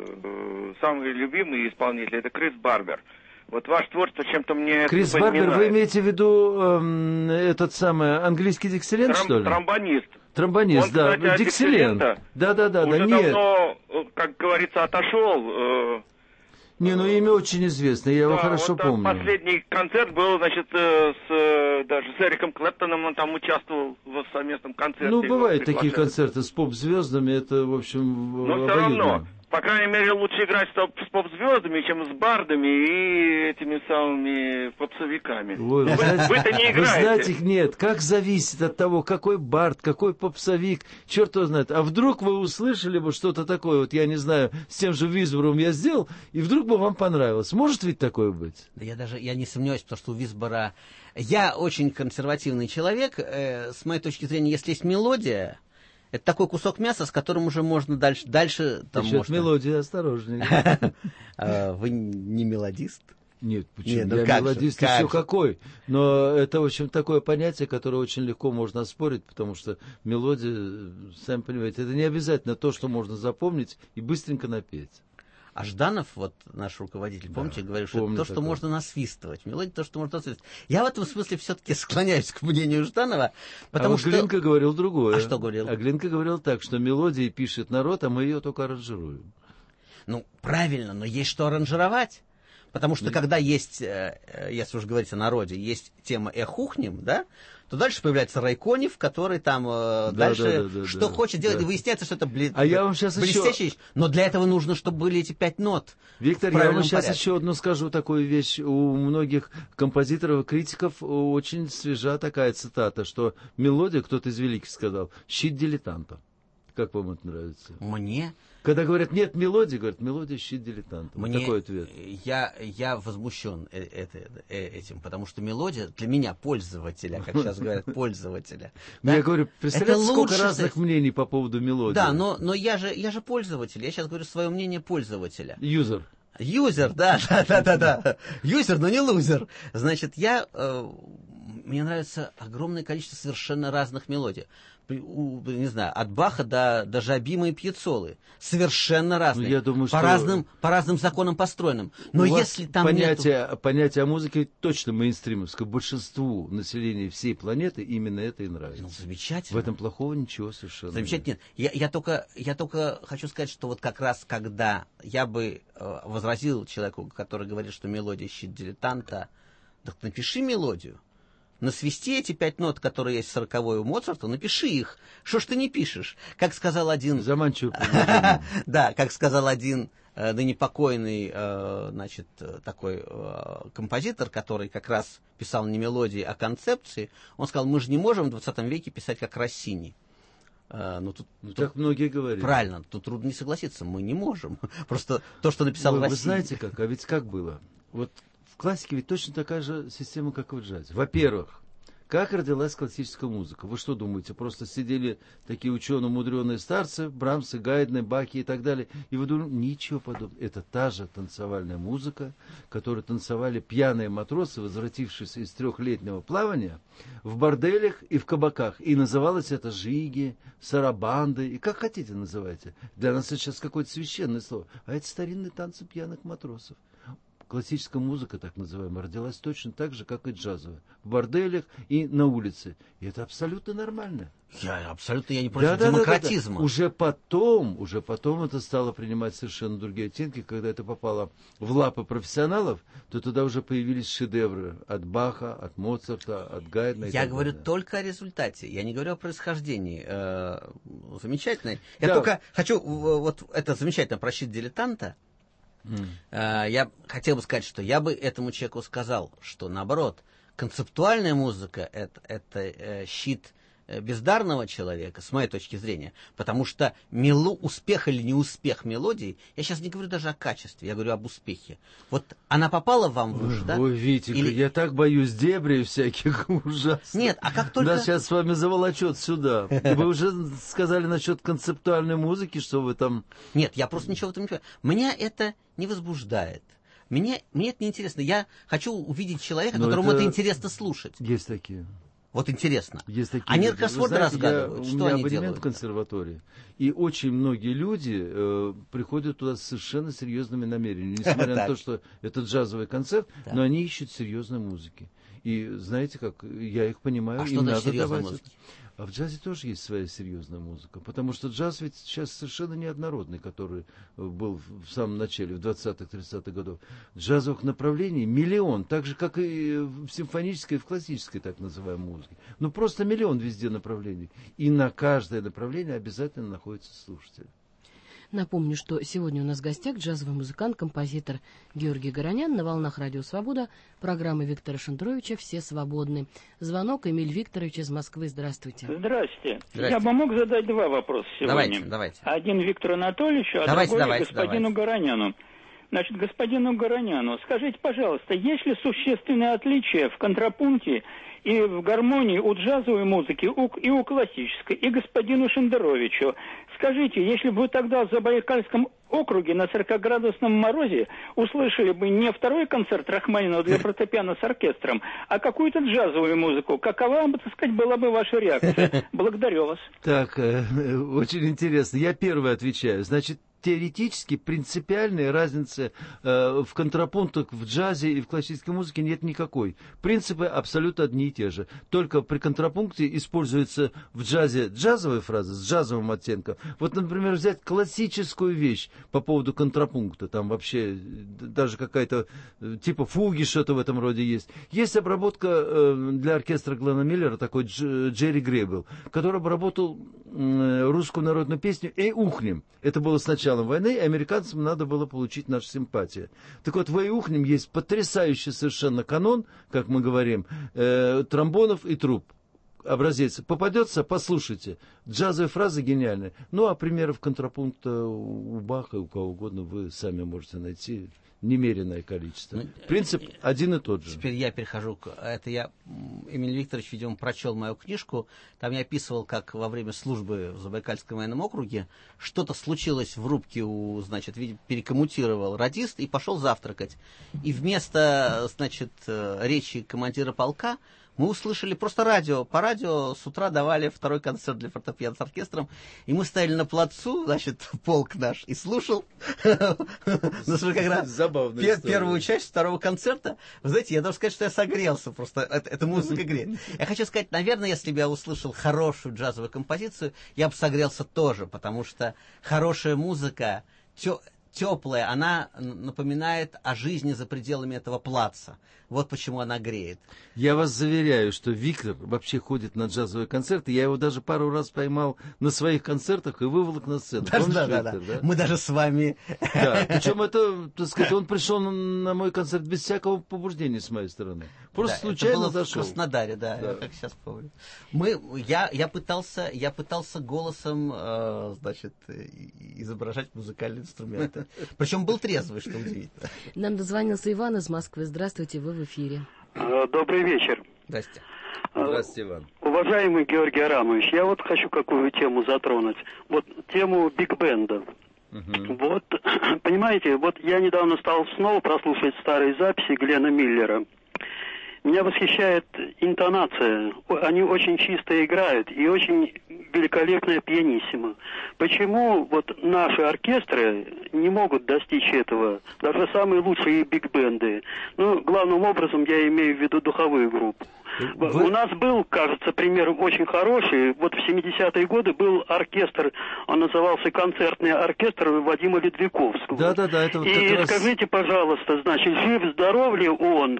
э, самый любимый исполнитель, это Крис Барбер. Вот ваше творчество чем-то мне...
Крис Барбер, вы имеете в виду эм, этот самый английский Диксиленд,
Тром-
что ли?
Тромбонист.
Тромбонист,
Он,
да,
кстати,
Диксиленд. Да, да, да,
уже
да, нет.
давно, как говорится, отошел. Э,
Не, ну имя очень известное, я его
да,
хорошо
вот,
помню.
Последний концерт был, значит, э, с, э, даже с Эриком Клэптоном, он там участвовал в совместном концерте.
Ну, бывают
его
такие
приглашают.
концерты с поп-звездами, это, в общем,
Но все равно, по крайней мере, лучше играть с, топ- с поп-звездами, чем с бардами и этими самыми попсовиками.
Ой, вы, знаете,
Вы-то не
вы
играете.
знаете, нет, как зависит от того, какой бард, какой попсовик, черт его знает. А вдруг вы услышали бы что-то такое, вот я не знаю, с тем же Висбором я сделал, и вдруг бы вам понравилось. Может ведь такое быть?
Да я даже, я не сомневаюсь, потому что у Висбора... Я очень консервативный человек, э, с моей точки зрения, если есть мелодия, это такой кусок мяса, с которым уже можно дальше... дальше там
Насчет
можно...
мелодии осторожнее.
Вы не мелодист?
Нет, почему?
Нет, ну
я
как
мелодист
же, как
еще
же?
какой. Но это, в общем, такое понятие, которое очень легко можно оспорить, потому что мелодия, сами понимаете, это не обязательно то, что можно запомнить и быстренько напеть.
А Жданов, вот наш руководитель, помните,
Да,
говорил, что это
помню
то, что
такое.
можно насвистывать. Мелодия то, что можно насвистывать. Я в этом смысле все-таки склоняюсь к мнению Жданова, потому
а вот
что...
Глинка говорил другое.
А что говорил?
А Глинка говорил так, что мелодии пишет народ, а мы ее только аранжируем.
Ну, правильно, но есть что аранжировать. Потому что,
Да.
когда есть, э, э, если уж говорить о народе, есть тема «эхухнем», да, то дальше появляется Райконев, который там э,
Да,
дальше
да, да, да,
что
да,
хочет делать,
да.
и выясняется, что это бли...
А я вам сейчас
блестящая
еще-
вещь. Но для этого нужно, чтобы были эти пять нот.
Виктор,
в
я вам
правильном
сейчас
порядке.
еще одну скажу такую вещь. У многих композиторов и критиков очень свежа такая цитата, что мелодия, кто-то из великих сказал, щит дилетанта. Как вам это нравится?
Мне...
Когда говорят, нет мелодии, говорят, мелодия щит дилетанта. Вот
Мне,
такой ответ.
Я, я возмущен э- это, э- этим, потому что мелодия для меня, пользователя, как сейчас говорят, пользователя.
Ну,
да,
я говорю, представляете,
это
сколько
лучше
разных
всех-
мнений по поводу мелодии.
Да, но, но я, же, я же пользователь, я сейчас говорю свое мнение пользователя.
Юзер.
Юзер, да, да, да, да, да. Юзер, но не лузер. Значит, я, э, мне нравится огромное количество совершенно разных мелодий. При- у, не знаю, от Баха до, до Жабима и Пьяццолы. Совершенно разные.
Ну, я думаю,
по,
что-
разным, по разным законам построенным. Но
У вас
если там
понятие,
нету...
понятие о музыке точно мейнстримовское. Большинству населения всей планеты именно это и нравится.
Ну, замечательно.
В этом плохого ничего совершенно
Замечательно. Нет. Я, я, только, я только хочу сказать, что вот как раз когда я бы э, возразил человеку, который говорит, что мелодия щит дилетанта, так напиши мелодию. насвисти эти пять нот, которые есть в сороковой у Моцарта, напиши их. Что ж ты не пишешь? Как сказал один...
Заманчиво.
Да, как сказал один ныне покойный, значит, такой композитор, который как раз писал не мелодии, а концепции, он сказал, мы же не можем в двадцатом веке писать как Россини. Ну, тут,
ну,
тут,
так многие говорят.
Правильно, тут трудно не согласиться, мы не можем. Просто то, что написал Россини.
Вы знаете как, а ведь как было? Вот в классике ведь точно такая же система, как и в джазе. Во-первых, как родилась классическая музыка? Вы что думаете, просто сидели такие ученые-мудреные старцы, Брамсы, Гайдны, Бахи и так далее, и вы думаете, ничего подобного. Это та же танцевальная музыка, которую танцевали пьяные матросы, возвратившиеся из трехлетнего плавания, в борделях и в кабаках. И называлось это жиги, сарабанды, и как хотите называйте. Для нас это сейчас какое-то священное слово. А это старинные танцы пьяных матросов. Классическая музыка, так называемая, родилась точно так же, как и джазовая. В борделях и на улице. И это абсолютно нормально.
Я, абсолютно я не против
да,
демократизма.
Да, да, да. Уже потом, уже потом это стало принимать совершенно другие оттенки. Когда это попало в лапы профессионалов, то туда уже появились шедевры от Баха, от Моцарта, от Гайдна.
Я говорю далее. Только о результате. Я не говорю о происхождении. Э, замечательно. Я
да.
только хочу, вот это замечательно, прощить дилетанта. Mm. Я хотел бы сказать, что я бы этому человеку сказал, что наоборот, концептуальная музыка это, это щит бездарного человека, с моей точки зрения, потому что мело, успех или неуспех мелодии, я сейчас не говорю даже о качестве, я говорю об успехе. Вот она попала вам в уши, да?
Ой, Витенька, или... я так боюсь дебрей всяких ужасных.
Нет, а как только...
Нас сейчас с вами заволочет сюда. Вы уже сказали насчет концептуальной музыки, что вы там...
Нет, я просто ничего в этом не понимаю. Меня это не возбуждает. Мне, мне это не интересно. Я хочу увидеть человека, Но которому это... это интересно слушать.
Есть такие.
Вот интересно.
Есть такие
они
люди.
кроссворды разгадывают.
Я,
что
у меня
они
абонемент
делают?
В консерватории. И очень многие люди э, приходят туда с совершенно серьезными намерениями. Несмотря на то, что это джазовый концерт, но они ищут серьезной музыки. И знаете как, я их понимаю.
А что значит серьезной
музыки? А в джазе тоже есть своя серьезная музыка. Потому что джаз ведь сейчас совершенно неоднородный, который был в самом начале, в двадцатых-тридцатых годов. Джазовых направлений миллион, так же, как и в симфонической, и в классической так называемой музыке. Ну, просто миллион везде направлений. И на каждое направление обязательно находится слушатель.
Напомню, что сегодня у нас в гостях джазовый музыкант, композитор Георгий Горонян. На волнах Радио Свобода. Программа Виктора Шендеровича «Все свободны». Звонок Эмиль Викторович из Москвы. Здравствуйте.
Здравствуйте.
Здравствуйте.
Я бы мог задать два вопроса сегодня.
Давайте, давайте.
Один Виктору Анатольевичу, а
давайте,
другой
давайте,
господину
давайте.
Гороняну. Значит, господину Гороняну, скажите, пожалуйста, есть ли существенные отличия в контрапункте и в гармонии у джазовой музыки и у классической, и господину Шендеровичу? Скажите, если бы вы тогда в Забайкальском округе на сорокаградусном морозе услышали бы не второй концерт Рахманинова для фортепиано с оркестром, а какую-то джазовую музыку, какова, так сказать, была бы ваша реакция? Благодарю вас.
Так, э, очень интересно. Я первый отвечаю. Значит, теоретически принципиальной разницы э, в контрапунктах в джазе и в классической музыке нет никакой. Принципы абсолютно одни и те же. Только при контрапункте используется в джазе джазовая фраза с джазовым оттенком. Вот, например, взять классическую вещь по поводу контрапункта. Там вообще даже какая-то типа фуги, что-то в этом роде есть. Есть обработка э, для оркестра Глена Миллера, такой Дж, Джерри Грейбл, который обработал э, русскую народную песню «Эй, ухнем». Это было сначала войны, и американцам надо было получить нашу симпатию. Так вот, в «Эй, ухнем» есть потрясающий совершенно канон, как мы говорим, э, тромбонов и труб. Образец попадется, послушайте. Джазовые фразы гениальные. Ну, а примеров контрапункта у Баха, у кого угодно, вы сами можете найти немеренное количество. Ну, принцип э, один и тот же.
Теперь я перехожу к... Это я, Эмиль Викторович, видимо, прочел мою книжку. Там я описывал, как во время службы в Забайкальском военном округе что-то случилось в рубке у, значит, перекоммутировал радист и пошел завтракать. И вместо, значит, речи командира полка мы услышали просто радио. По радио с утра давали второй концерт для фортепиано с оркестром. И мы стояли на плацу, значит, полк наш, и слушал первую часть второго концерта. Вы знаете, я должен сказать, что я согрелся просто. Эта музыка греет. Я хочу сказать, наверное, если бы я услышал хорошую джазовую композицию, я бы согрелся тоже, потому что хорошая музыка... теплая, она напоминает о жизни за пределами этого плаца. Вот почему она греет.
Я вас заверяю, что Виктор вообще ходит на джазовые концерты. Я его даже пару раз поймал на своих концертах и выволок на сцену.
Даже, да, да, да. да. Мы даже с вами...
Да, причем это, так сказать, он пришел на мой концерт без всякого побуждения с моей стороны. Просто да, случайно
это было
зашел.
В Краснодаре, да, да. Я как сейчас помню. Мы, я, я, пытался, я пытался голосом, э, значит, изображать музыкальные инструменты. Причем был трезвый, что удивительно.
Нам дозвонился Иван из Москвы. Здравствуйте, вы в эфире.
Добрый вечер.
Здрасте.
Здравствуйте, Иван.
Уважаемый Георгий Арамович, я вот хочу какую тему затронуть. Вот тему биг-бенда. Uh-huh. Вот, понимаете, вот я недавно стал снова прослушивать старые записи Глена Миллера. Меня восхищает интонация. Они очень чисто играют и очень великолепная пианиссимо. Почему вот наши оркестры не могут достичь этого? Даже самые лучшие биг-бенды. Ну, главным образом я имею в виду духовую группу. Вы... У нас был, кажется, пример очень хороший. Вот в семидесятые годы был оркестр, он назывался концертный оркестр Вадима Ледвиковского.
Да, да, да. Это вот
и
как
скажите,
раз...
пожалуйста, значит, жив-здоров ли он?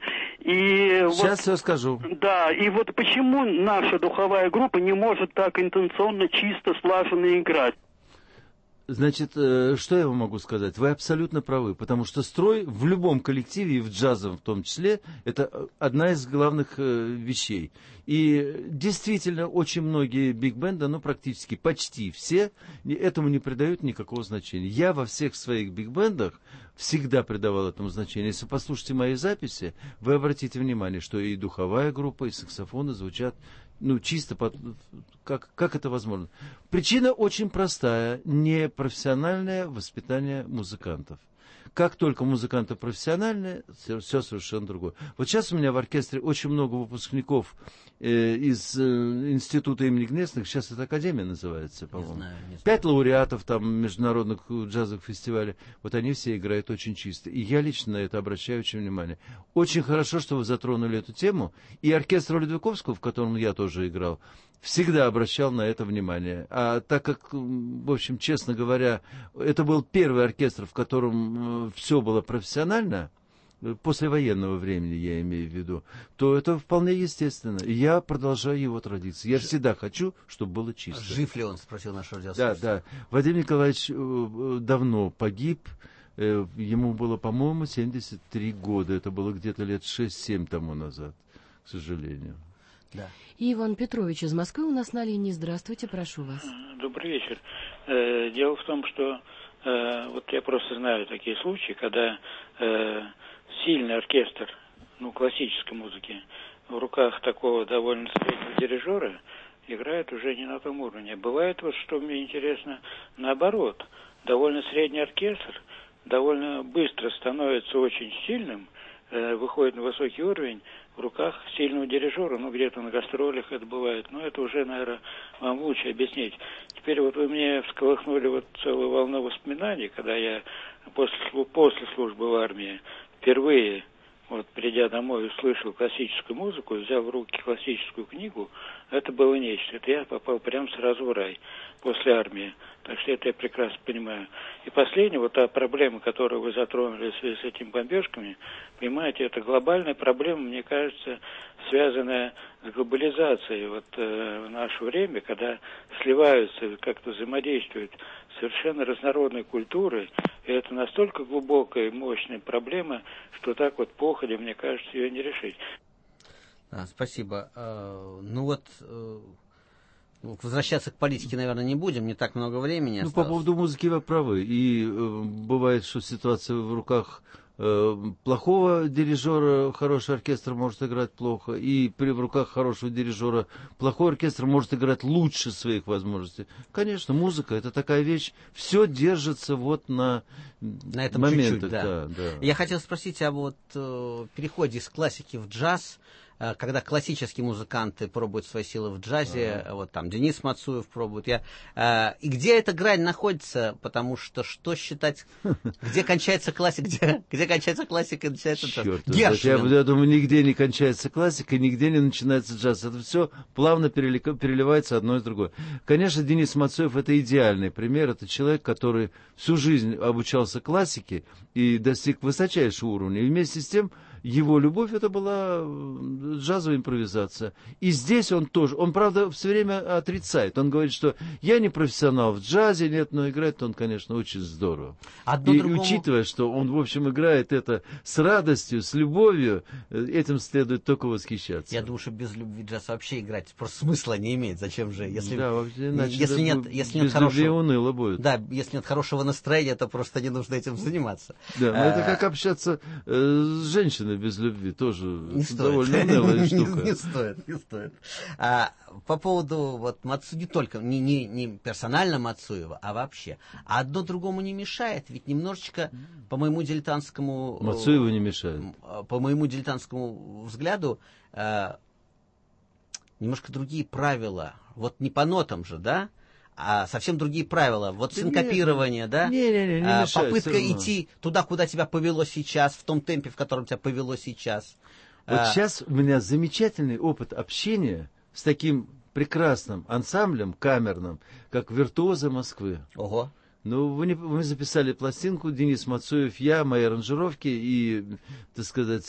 И
Сейчас
вот,
все скажу.
Да, и вот почему наша духовая группа не может так интенционно, чисто, слаженно играть?
Значит, что я вам могу сказать? Вы абсолютно правы, потому что строй в любом коллективе, и в джазовом в том числе, это одна из главных вещей. И действительно, очень многие биг-бенды, ну, практически почти все, этому не придают никакого значения. Я во всех своих биг-бендах всегда придавал этому значение. Если послушаете мои записи, вы обратите внимание, что и духовая группа, и саксофоны звучат ну, чисто под... Как, как это возможно? Причина очень простая. Непрофессиональное воспитание музыкантов. Как только музыканты профессиональные, все, все совершенно другое. Вот сейчас у меня в оркестре очень много выпускников э, из э, института имени Гнесных, сейчас это Академия называется, по-моему. Не знаю, не знаю. Пять лауреатов там международных джазовых фестивалей. Вот они все играют очень чисто. И я лично на это обращаю очень внимание. Очень хорошо, что вы затронули эту тему. И оркестр Ледвиковского, в котором я тоже играл, всегда обращал на это внимание. А так как, в общем, честно говоря, это был первый оркестр, в котором все было профессионально, после военного времени, я имею в виду, то это вполне естественно. И я продолжаю его традиции. Я Ж... всегда хочу, чтобы было чисто.
Жив ли он, спросил наш радиослушатель.
Да, да. Вадим Николаевич давно погиб. Ему было, по-моему, семьдесят три года. Это было где-то лет шесть-семь тому назад, к сожалению.
Да. И Иван Петрович из Москвы у нас на линии. Здравствуйте, прошу вас.
Добрый вечер. Э, дело в том, что э, вот я просто знаю такие случаи, когда э, сильный оркестр, ну, классической музыки, в руках такого довольно среднего дирижера играет уже не на том уровне. Бывает, вот что мне интересно, наоборот, довольно средний оркестр довольно быстро становится очень сильным, э, выходит на высокий уровень, в руках сильного дирижера, ну, где-то на гастролях это бывает, но это уже, наверное, вам лучше объяснить. Теперь вот вы мне всколыхнули вот целую волну воспоминаний, когда я после, после службы в армии впервые, вот, придя домой, услышал классическую музыку, взял в руки классическую книгу, это было нечто. Это я попал прямо сразу в рай после армии. Так что это я прекрасно понимаю. И последнее, вот та проблема, которую вы затронули в связи с этими бомбежками, понимаете, это глобальная проблема, мне кажется, связанная с глобализацией вот, э, в наше время, когда сливаются, как-то взаимодействуют совершенно разнородные культуры, и это настолько глубокая и мощная проблема, что так вот походя, мне кажется, ее не решить.
А, спасибо. А, ну вот... Возвращаться к политике, наверное, не будем, не так много времени осталось.
Ну, по поводу музыки вы правы. И э, бывает, что ситуация в руках э, плохого дирижера хороший оркестр может играть плохо, и при в руках хорошего дирижера плохой оркестр может играть лучше своих возможностей. Конечно, музыка — это такая вещь, все держится вот на,
на этом
моментах.
Чуть-чуть, да.
Да, да.
Я хотел спросить о вот, э, переходе из классики в джаз. когда классические музыканты пробуют свои силы в джазе, ага. вот там Денис Мацуев пробует. Я, и где эта грань находится? Потому что что считать, где кончается классика, где, где кончается классика и начинается джаз?
Гершвин. Я, я думаю, нигде не кончается классика, нигде не начинается джаз. Это все плавно переливается одно из другое. Конечно, Денис Мацуев — это идеальный пример. Это человек, который всю жизнь обучался классике и достиг высочайшего уровня. И вместе с тем его любовь — это была джазовая импровизация. И здесь он тоже, он, правда, все время отрицает. Он говорит, что я не профессионал в джазе, нет, но играет он, конечно, очень здорово. Одно и другому... учитывая, что он, в общем, играет это с радостью, с любовью, этим следует только восхищаться.
Я думаю, что без любви джаз вообще играть просто смысла не имеет. Зачем же? Если,
да, вообще, иначе
если нет, если нет хорошего, уныло будет. Да, если нет хорошего настроения, то просто не нужно этим заниматься.
Да, но а... это как общаться э, с женщиной без любви, тоже не довольно унылая штука.
Не, не стоит, не стоит. А, по поводу вот Мацу, не только, не, не, не персонально Мацуева, а вообще. А одно другому не мешает, ведь немножечко, по моему дилетантскому...
Мацуеву не мешает.
По моему дилетантскому взгляду, э, немножко другие правила. Вот не по нотам же, да? А совсем другие правила. Вот да синкопирование,
нет,
да?
Не, не, не, не
а,
мешает,
попытка идти туда, куда тебя повело сейчас, в том темпе, в котором тебя повело сейчас.
Вот
а...
сейчас у меня замечательный опыт общения с таким прекрасным ансамблем камерным, как «Виртуозы Москвы».
Ого.
Ну, вы не, мы записали пластинку, Денис Мацуев, я, мои аранжировки и, так сказать,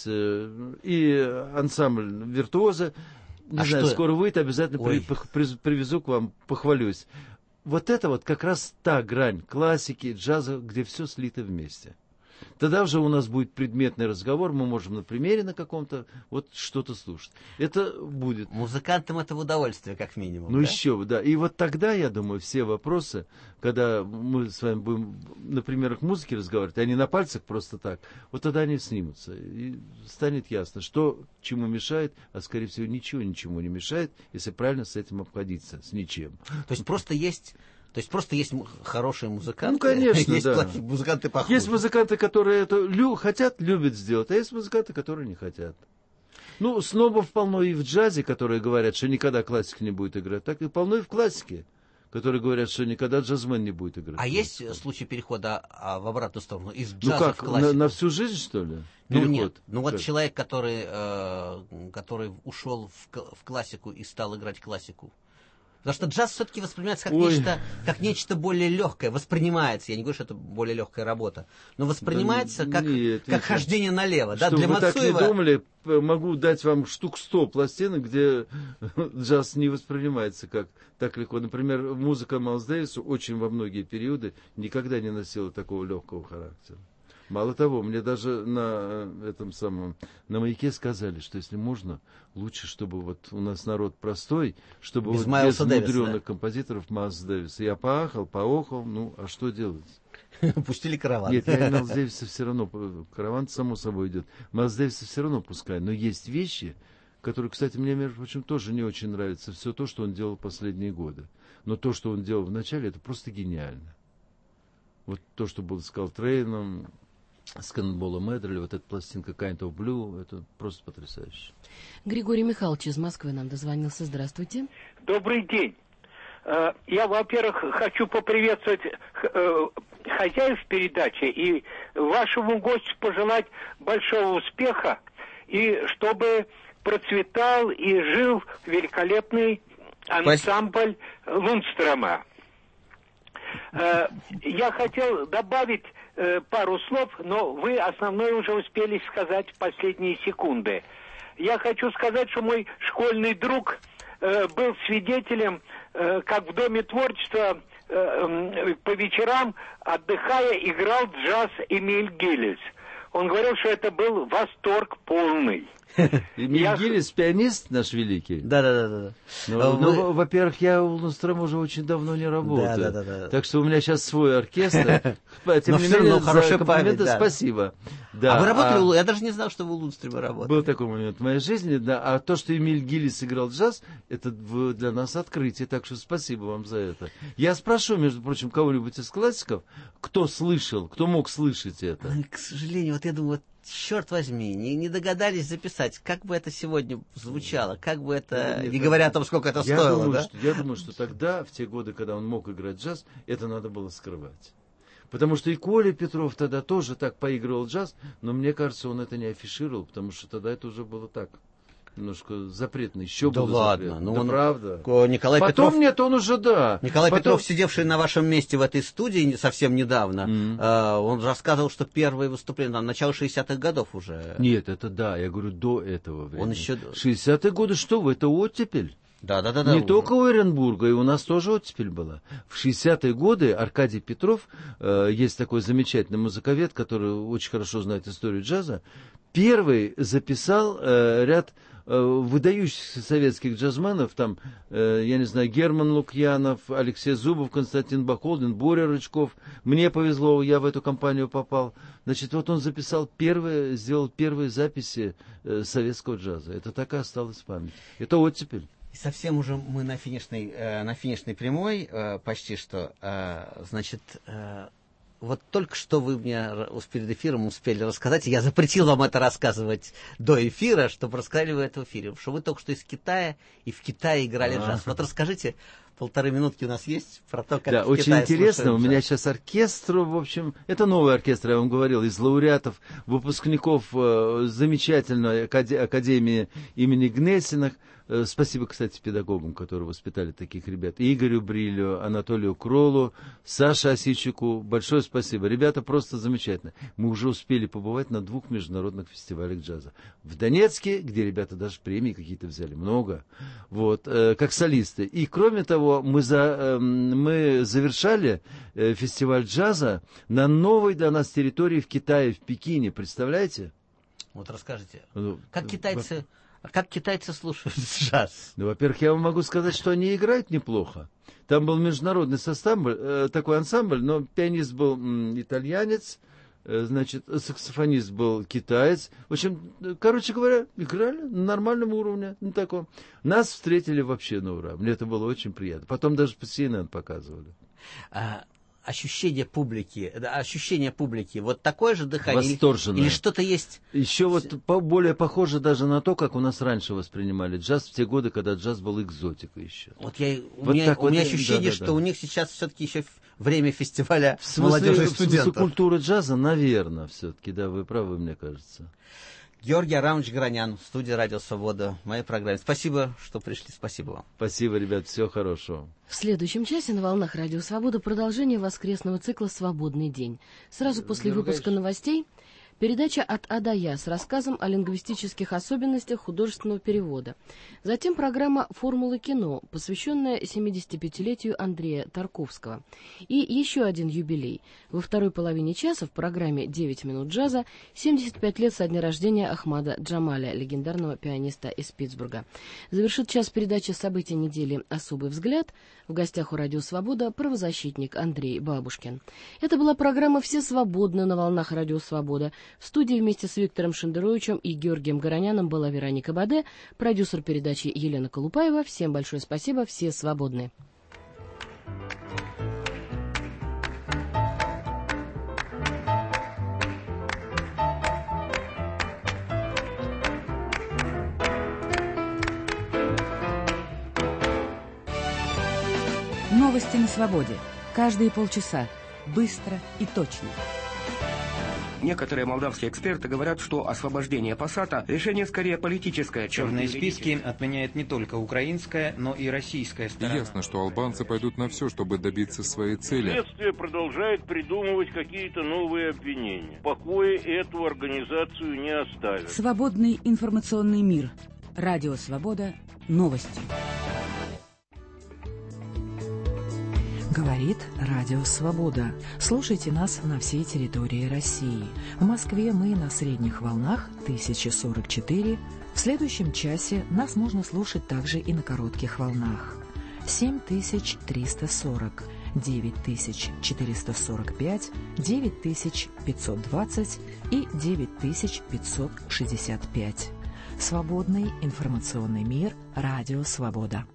и ансамбль «Виртуозы». Не а знаю, что? Скоро выйдет, обязательно при, при, привезу к вам, похвалюсь. Вот это вот как раз та грань классики, джаза, где все слито вместе. Тогда уже у нас будет предметный разговор, мы можем на примере на каком-то вот что-то слушать. Это будет.
Музыкантам это в удовольствие, как минимум.
Ну
да?
еще бы, да. И вот тогда, я думаю, все вопросы, когда мы с вами будем на примерах музыки разговаривать, а не на пальцах просто так, вот тогда они снимутся. И станет ясно, что чему мешает, а скорее всего ничего ничему не мешает, если правильно с этим обходиться, с ничем.
То есть просто есть... То есть просто есть хорошие музыканты,
ну, конечно,
есть
да.
музыканты похуже.
Есть музыканты, которые это лю- хотят, любят сделать, а есть музыканты, которые не хотят. Ну, снобов полно и в джазе, которые говорят, что никогда классика не будет играть, так и полно и в классике, которые говорят, что никогда джазмен не будет играть.
А есть случай перехода а, в обратную сторону, из джаза
ну как,
в классику?
На, на всю жизнь, что ли?
Ну
Переход?
нет, ну вот
как?
человек, который, э, который ушел в, в классику и стал играть классику. Потому что джаз все-таки воспринимается как нечто, как нечто более легкое, воспринимается, я не говорю, что это более легкая работа, но воспринимается да, как, нет, как нет. хождение налево.
Чтобы
да, для
вы
Мацуева...
так не думали, могу дать вам штук сто пластинок, где джаз не воспринимается как так легко. Например, музыка Майлса Дэвиса очень во многие периоды никогда не носила такого легкого характера. Мало того, мне даже на этом самом, на «Маяке» сказали, что если можно, лучше, чтобы вот у нас народ простой, чтобы без, вот без мудреных да? композиторов Майлса Дэвиса. Я поахал, поохал, ну, а что делать?
Пустили караван.
Нет, я Майлса Дэвиса все равно, караван само собой идет. Майлса Дэвиса все равно пускай, но есть вещи, которые, кстати, мне, между прочим, тоже не очень нравится. Все то, что он делал последние годы. Но то, что он делал в начале, это просто гениально. Вот то, что было с Колтрейном, с Каннонболом Эдерли, вот эта пластинка Kind of Blue, это просто потрясающе.
Григорий Михайлович из Москвы нам дозвонился. Здравствуйте.
Добрый день. Я, во-первых, хочу поприветствовать хозяев передачи и вашему гостю пожелать большого успеха, и чтобы процветал и жил великолепный ансамбль Лундстрема. Я хотел добавить пару слов, но вы основное уже успели сказать в последние секунды. Я хочу сказать, что мой школьный друг э, был свидетелем, э, как в Доме творчества э, э, по вечерам, отдыхая, играл джаз Эмиль Гиллис. Он говорил, что это был восторг полный.
Эмиль я... Гиллис, пианист наш великий.
Да, да, да, да.
Ну, ну, вы... во-первых, я у Лундстрема уже очень давно не работаю. Да, да, да, да. Так что у меня сейчас свой оркестр. Тем не менее, за комплименты спасибо. Да,
а вы работали?
А...
Я даже не знал, что вы в Лудстриме работали.
Был такой момент в моей жизни, да. А то, что Эмиль Гиллис играл джаз, это для нас открытие. Так что спасибо вам за это. Я спрошу, между прочим, кого-нибудь из классиков, кто слышал, кто мог слышать это.
К сожалению, вот я думаю, черт возьми, не, не догадались записать, как бы это сегодня звучало, как бы это, Нет, не говоря о том, сколько это
я
стоило,
думаю,
да?
Что, я думаю, что тогда, в те годы, когда он мог играть джаз, это надо было скрывать. Потому что и Коля Петров тогда тоже так поигрывал джаз, но мне кажется, он это не афишировал, потому что тогда это уже было так. Немножко запретно, еще
да
было
ладно,
запретно.
ну
да
он,
правда.
Николай
Потом
Петров,
нет, он уже, да.
Николай
Потом...
Петров, сидевший на вашем месте в этой студии совсем недавно, mm-hmm. э, он рассказывал, что первые выступления, там, начало шестидесятых годов уже.
Нет, это да, я говорю, до этого времени.
Он еще...
шестидесятые годы, что вы, это оттепель.
Да, да, да, да.
Не
уже.
только у Оренбурга, и у нас тоже оттепель была. В шестидесятые годы Аркадий Петров, э, есть такой замечательный музыковед, который очень хорошо знает историю джаза, первый записал э, ряд э, выдающихся советских джазменов, там, э, я не знаю, Герман Лукьянов, Алексей Зубов, Константин Бахолдин, Боря Рычков. Мне повезло, я в эту компанию попал. Значит, вот он записал первые, сделал первые записи э, советского джаза. Это так и осталось в памяти. Это оттепель.
И совсем уже мы на финишной, э, на финишной прямой, э, почти что, э, значит, э, вот только что вы мне перед эфиром успели рассказать, и я запретил вам это рассказывать до эфира, чтобы рассказали вы это в эфире, что вы только что из Китая, и в Китае играли джаз. Вот расскажите, полторы минутки у нас есть про то, как
да,
в
очень
Китае
интересно. У меня
джаз.
сейчас оркестр, в общем, это новый оркестр, я вам говорил, из лауреатов, выпускников э, замечательной акаде- академии имени Гнесиных. Э, спасибо, кстати, педагогам, которые воспитали таких ребят. Игорю Брилю, Анатолию Кролу, Саше Осичику. Большое спасибо. Ребята просто замечательные. Мы уже успели побывать на двух международных фестивалях джаза. В Донецке, где ребята даже премии какие-то взяли, много, вот, э, как солисты. И кроме того, мы, за, э, мы завершали э, фестиваль джаза на новой для нас территории в Китае, в Пекине. Представляете?
Вот расскажите, как китайцы... Как китайцы слушают джаз?
Ну, во-первых, я вам могу сказать, что они играют неплохо. Там был международный состав, э, такой ансамбль, но пианист был м, итальянец, э, значит, саксофонист был китаец. В общем, короче говоря, играли на нормальном уровне, на таком. Нас встретили вообще на ура. Мне это было очень приятно. Потом даже по си эн эн показывали.
А... Ощущение публики, ощущение публики, вот такое же дыхание?
Восторженное.
Или, или что-то есть?
Еще вот по, более похоже даже на то, как у нас раньше воспринимали джаз, в те годы, когда джаз был экзотикой еще.
Вот я, у
вот
меня, у
вот,
меня ощущение, да, да, что да. у них сейчас все-таки еще время фестиваля
в смысле,
молодежи и
студентов. В смысле культуры джаза, наверное, все-таки, да, вы правы, мне кажется.
Георгий Арамович Горонян, в студии «Радио Свобода», в моей программе. Спасибо, что пришли, спасибо вам.
Спасибо, ребят, всего хорошего.
В следующем часе на волнах «Радио Свобода» продолжение воскресного цикла «Свободный день». Сразу после выпуска новостей передача «От А до Я» с рассказом о лингвистических особенностях художественного перевода. Затем программа «Формулы кино», посвященная семидесятипятилетию Андрея Тарковского. И еще один юбилей. Во второй половине часа в программе «девять минут джаза» семьдесят пять лет со дня рождения Ахмада Джамаля, легендарного пианиста из Питтсбурга. Завершит час передачи «События недели. Особый взгляд». В гостях у «Радио Свобода» правозащитник Андрей Бабушкин. Это была программа «Все свободны» на волнах «Радио Свобода». В студии вместе с Виктором Шендеровичем и Георгием Гороняном была Вероника Баде, продюсер передачи Елена Колупаева. Всем большое спасибо, все свободны.
Новости на свободе. Каждые полчаса. Быстро и точно.
Некоторые молдавские эксперты говорят, что освобождение Посада – решение скорее политическое, чем
черные списки отменяет не только украинская, но и российская сторона.
Ясно, что албанцы пойдут на все, чтобы добиться своей цели.
Следствие продолжает придумывать какие-то новые обвинения. В покое эту организацию не оставят.
Свободный информационный мир. Радио Свобода. Новости.
Говорит Радио Свобода. Слушайте нас на всей территории России. В Москве мы на средних волнах тысяча сорок четыре. В следующем часе нас можно слушать также и на коротких волнах. семь тысяч триста сорок, девять тысяч четыреста сорок пять, девять тысяч пятьсот двадцать и девять тысяч пятьсот шестьдесят пять. Свободный информационный мир. Радио Свобода.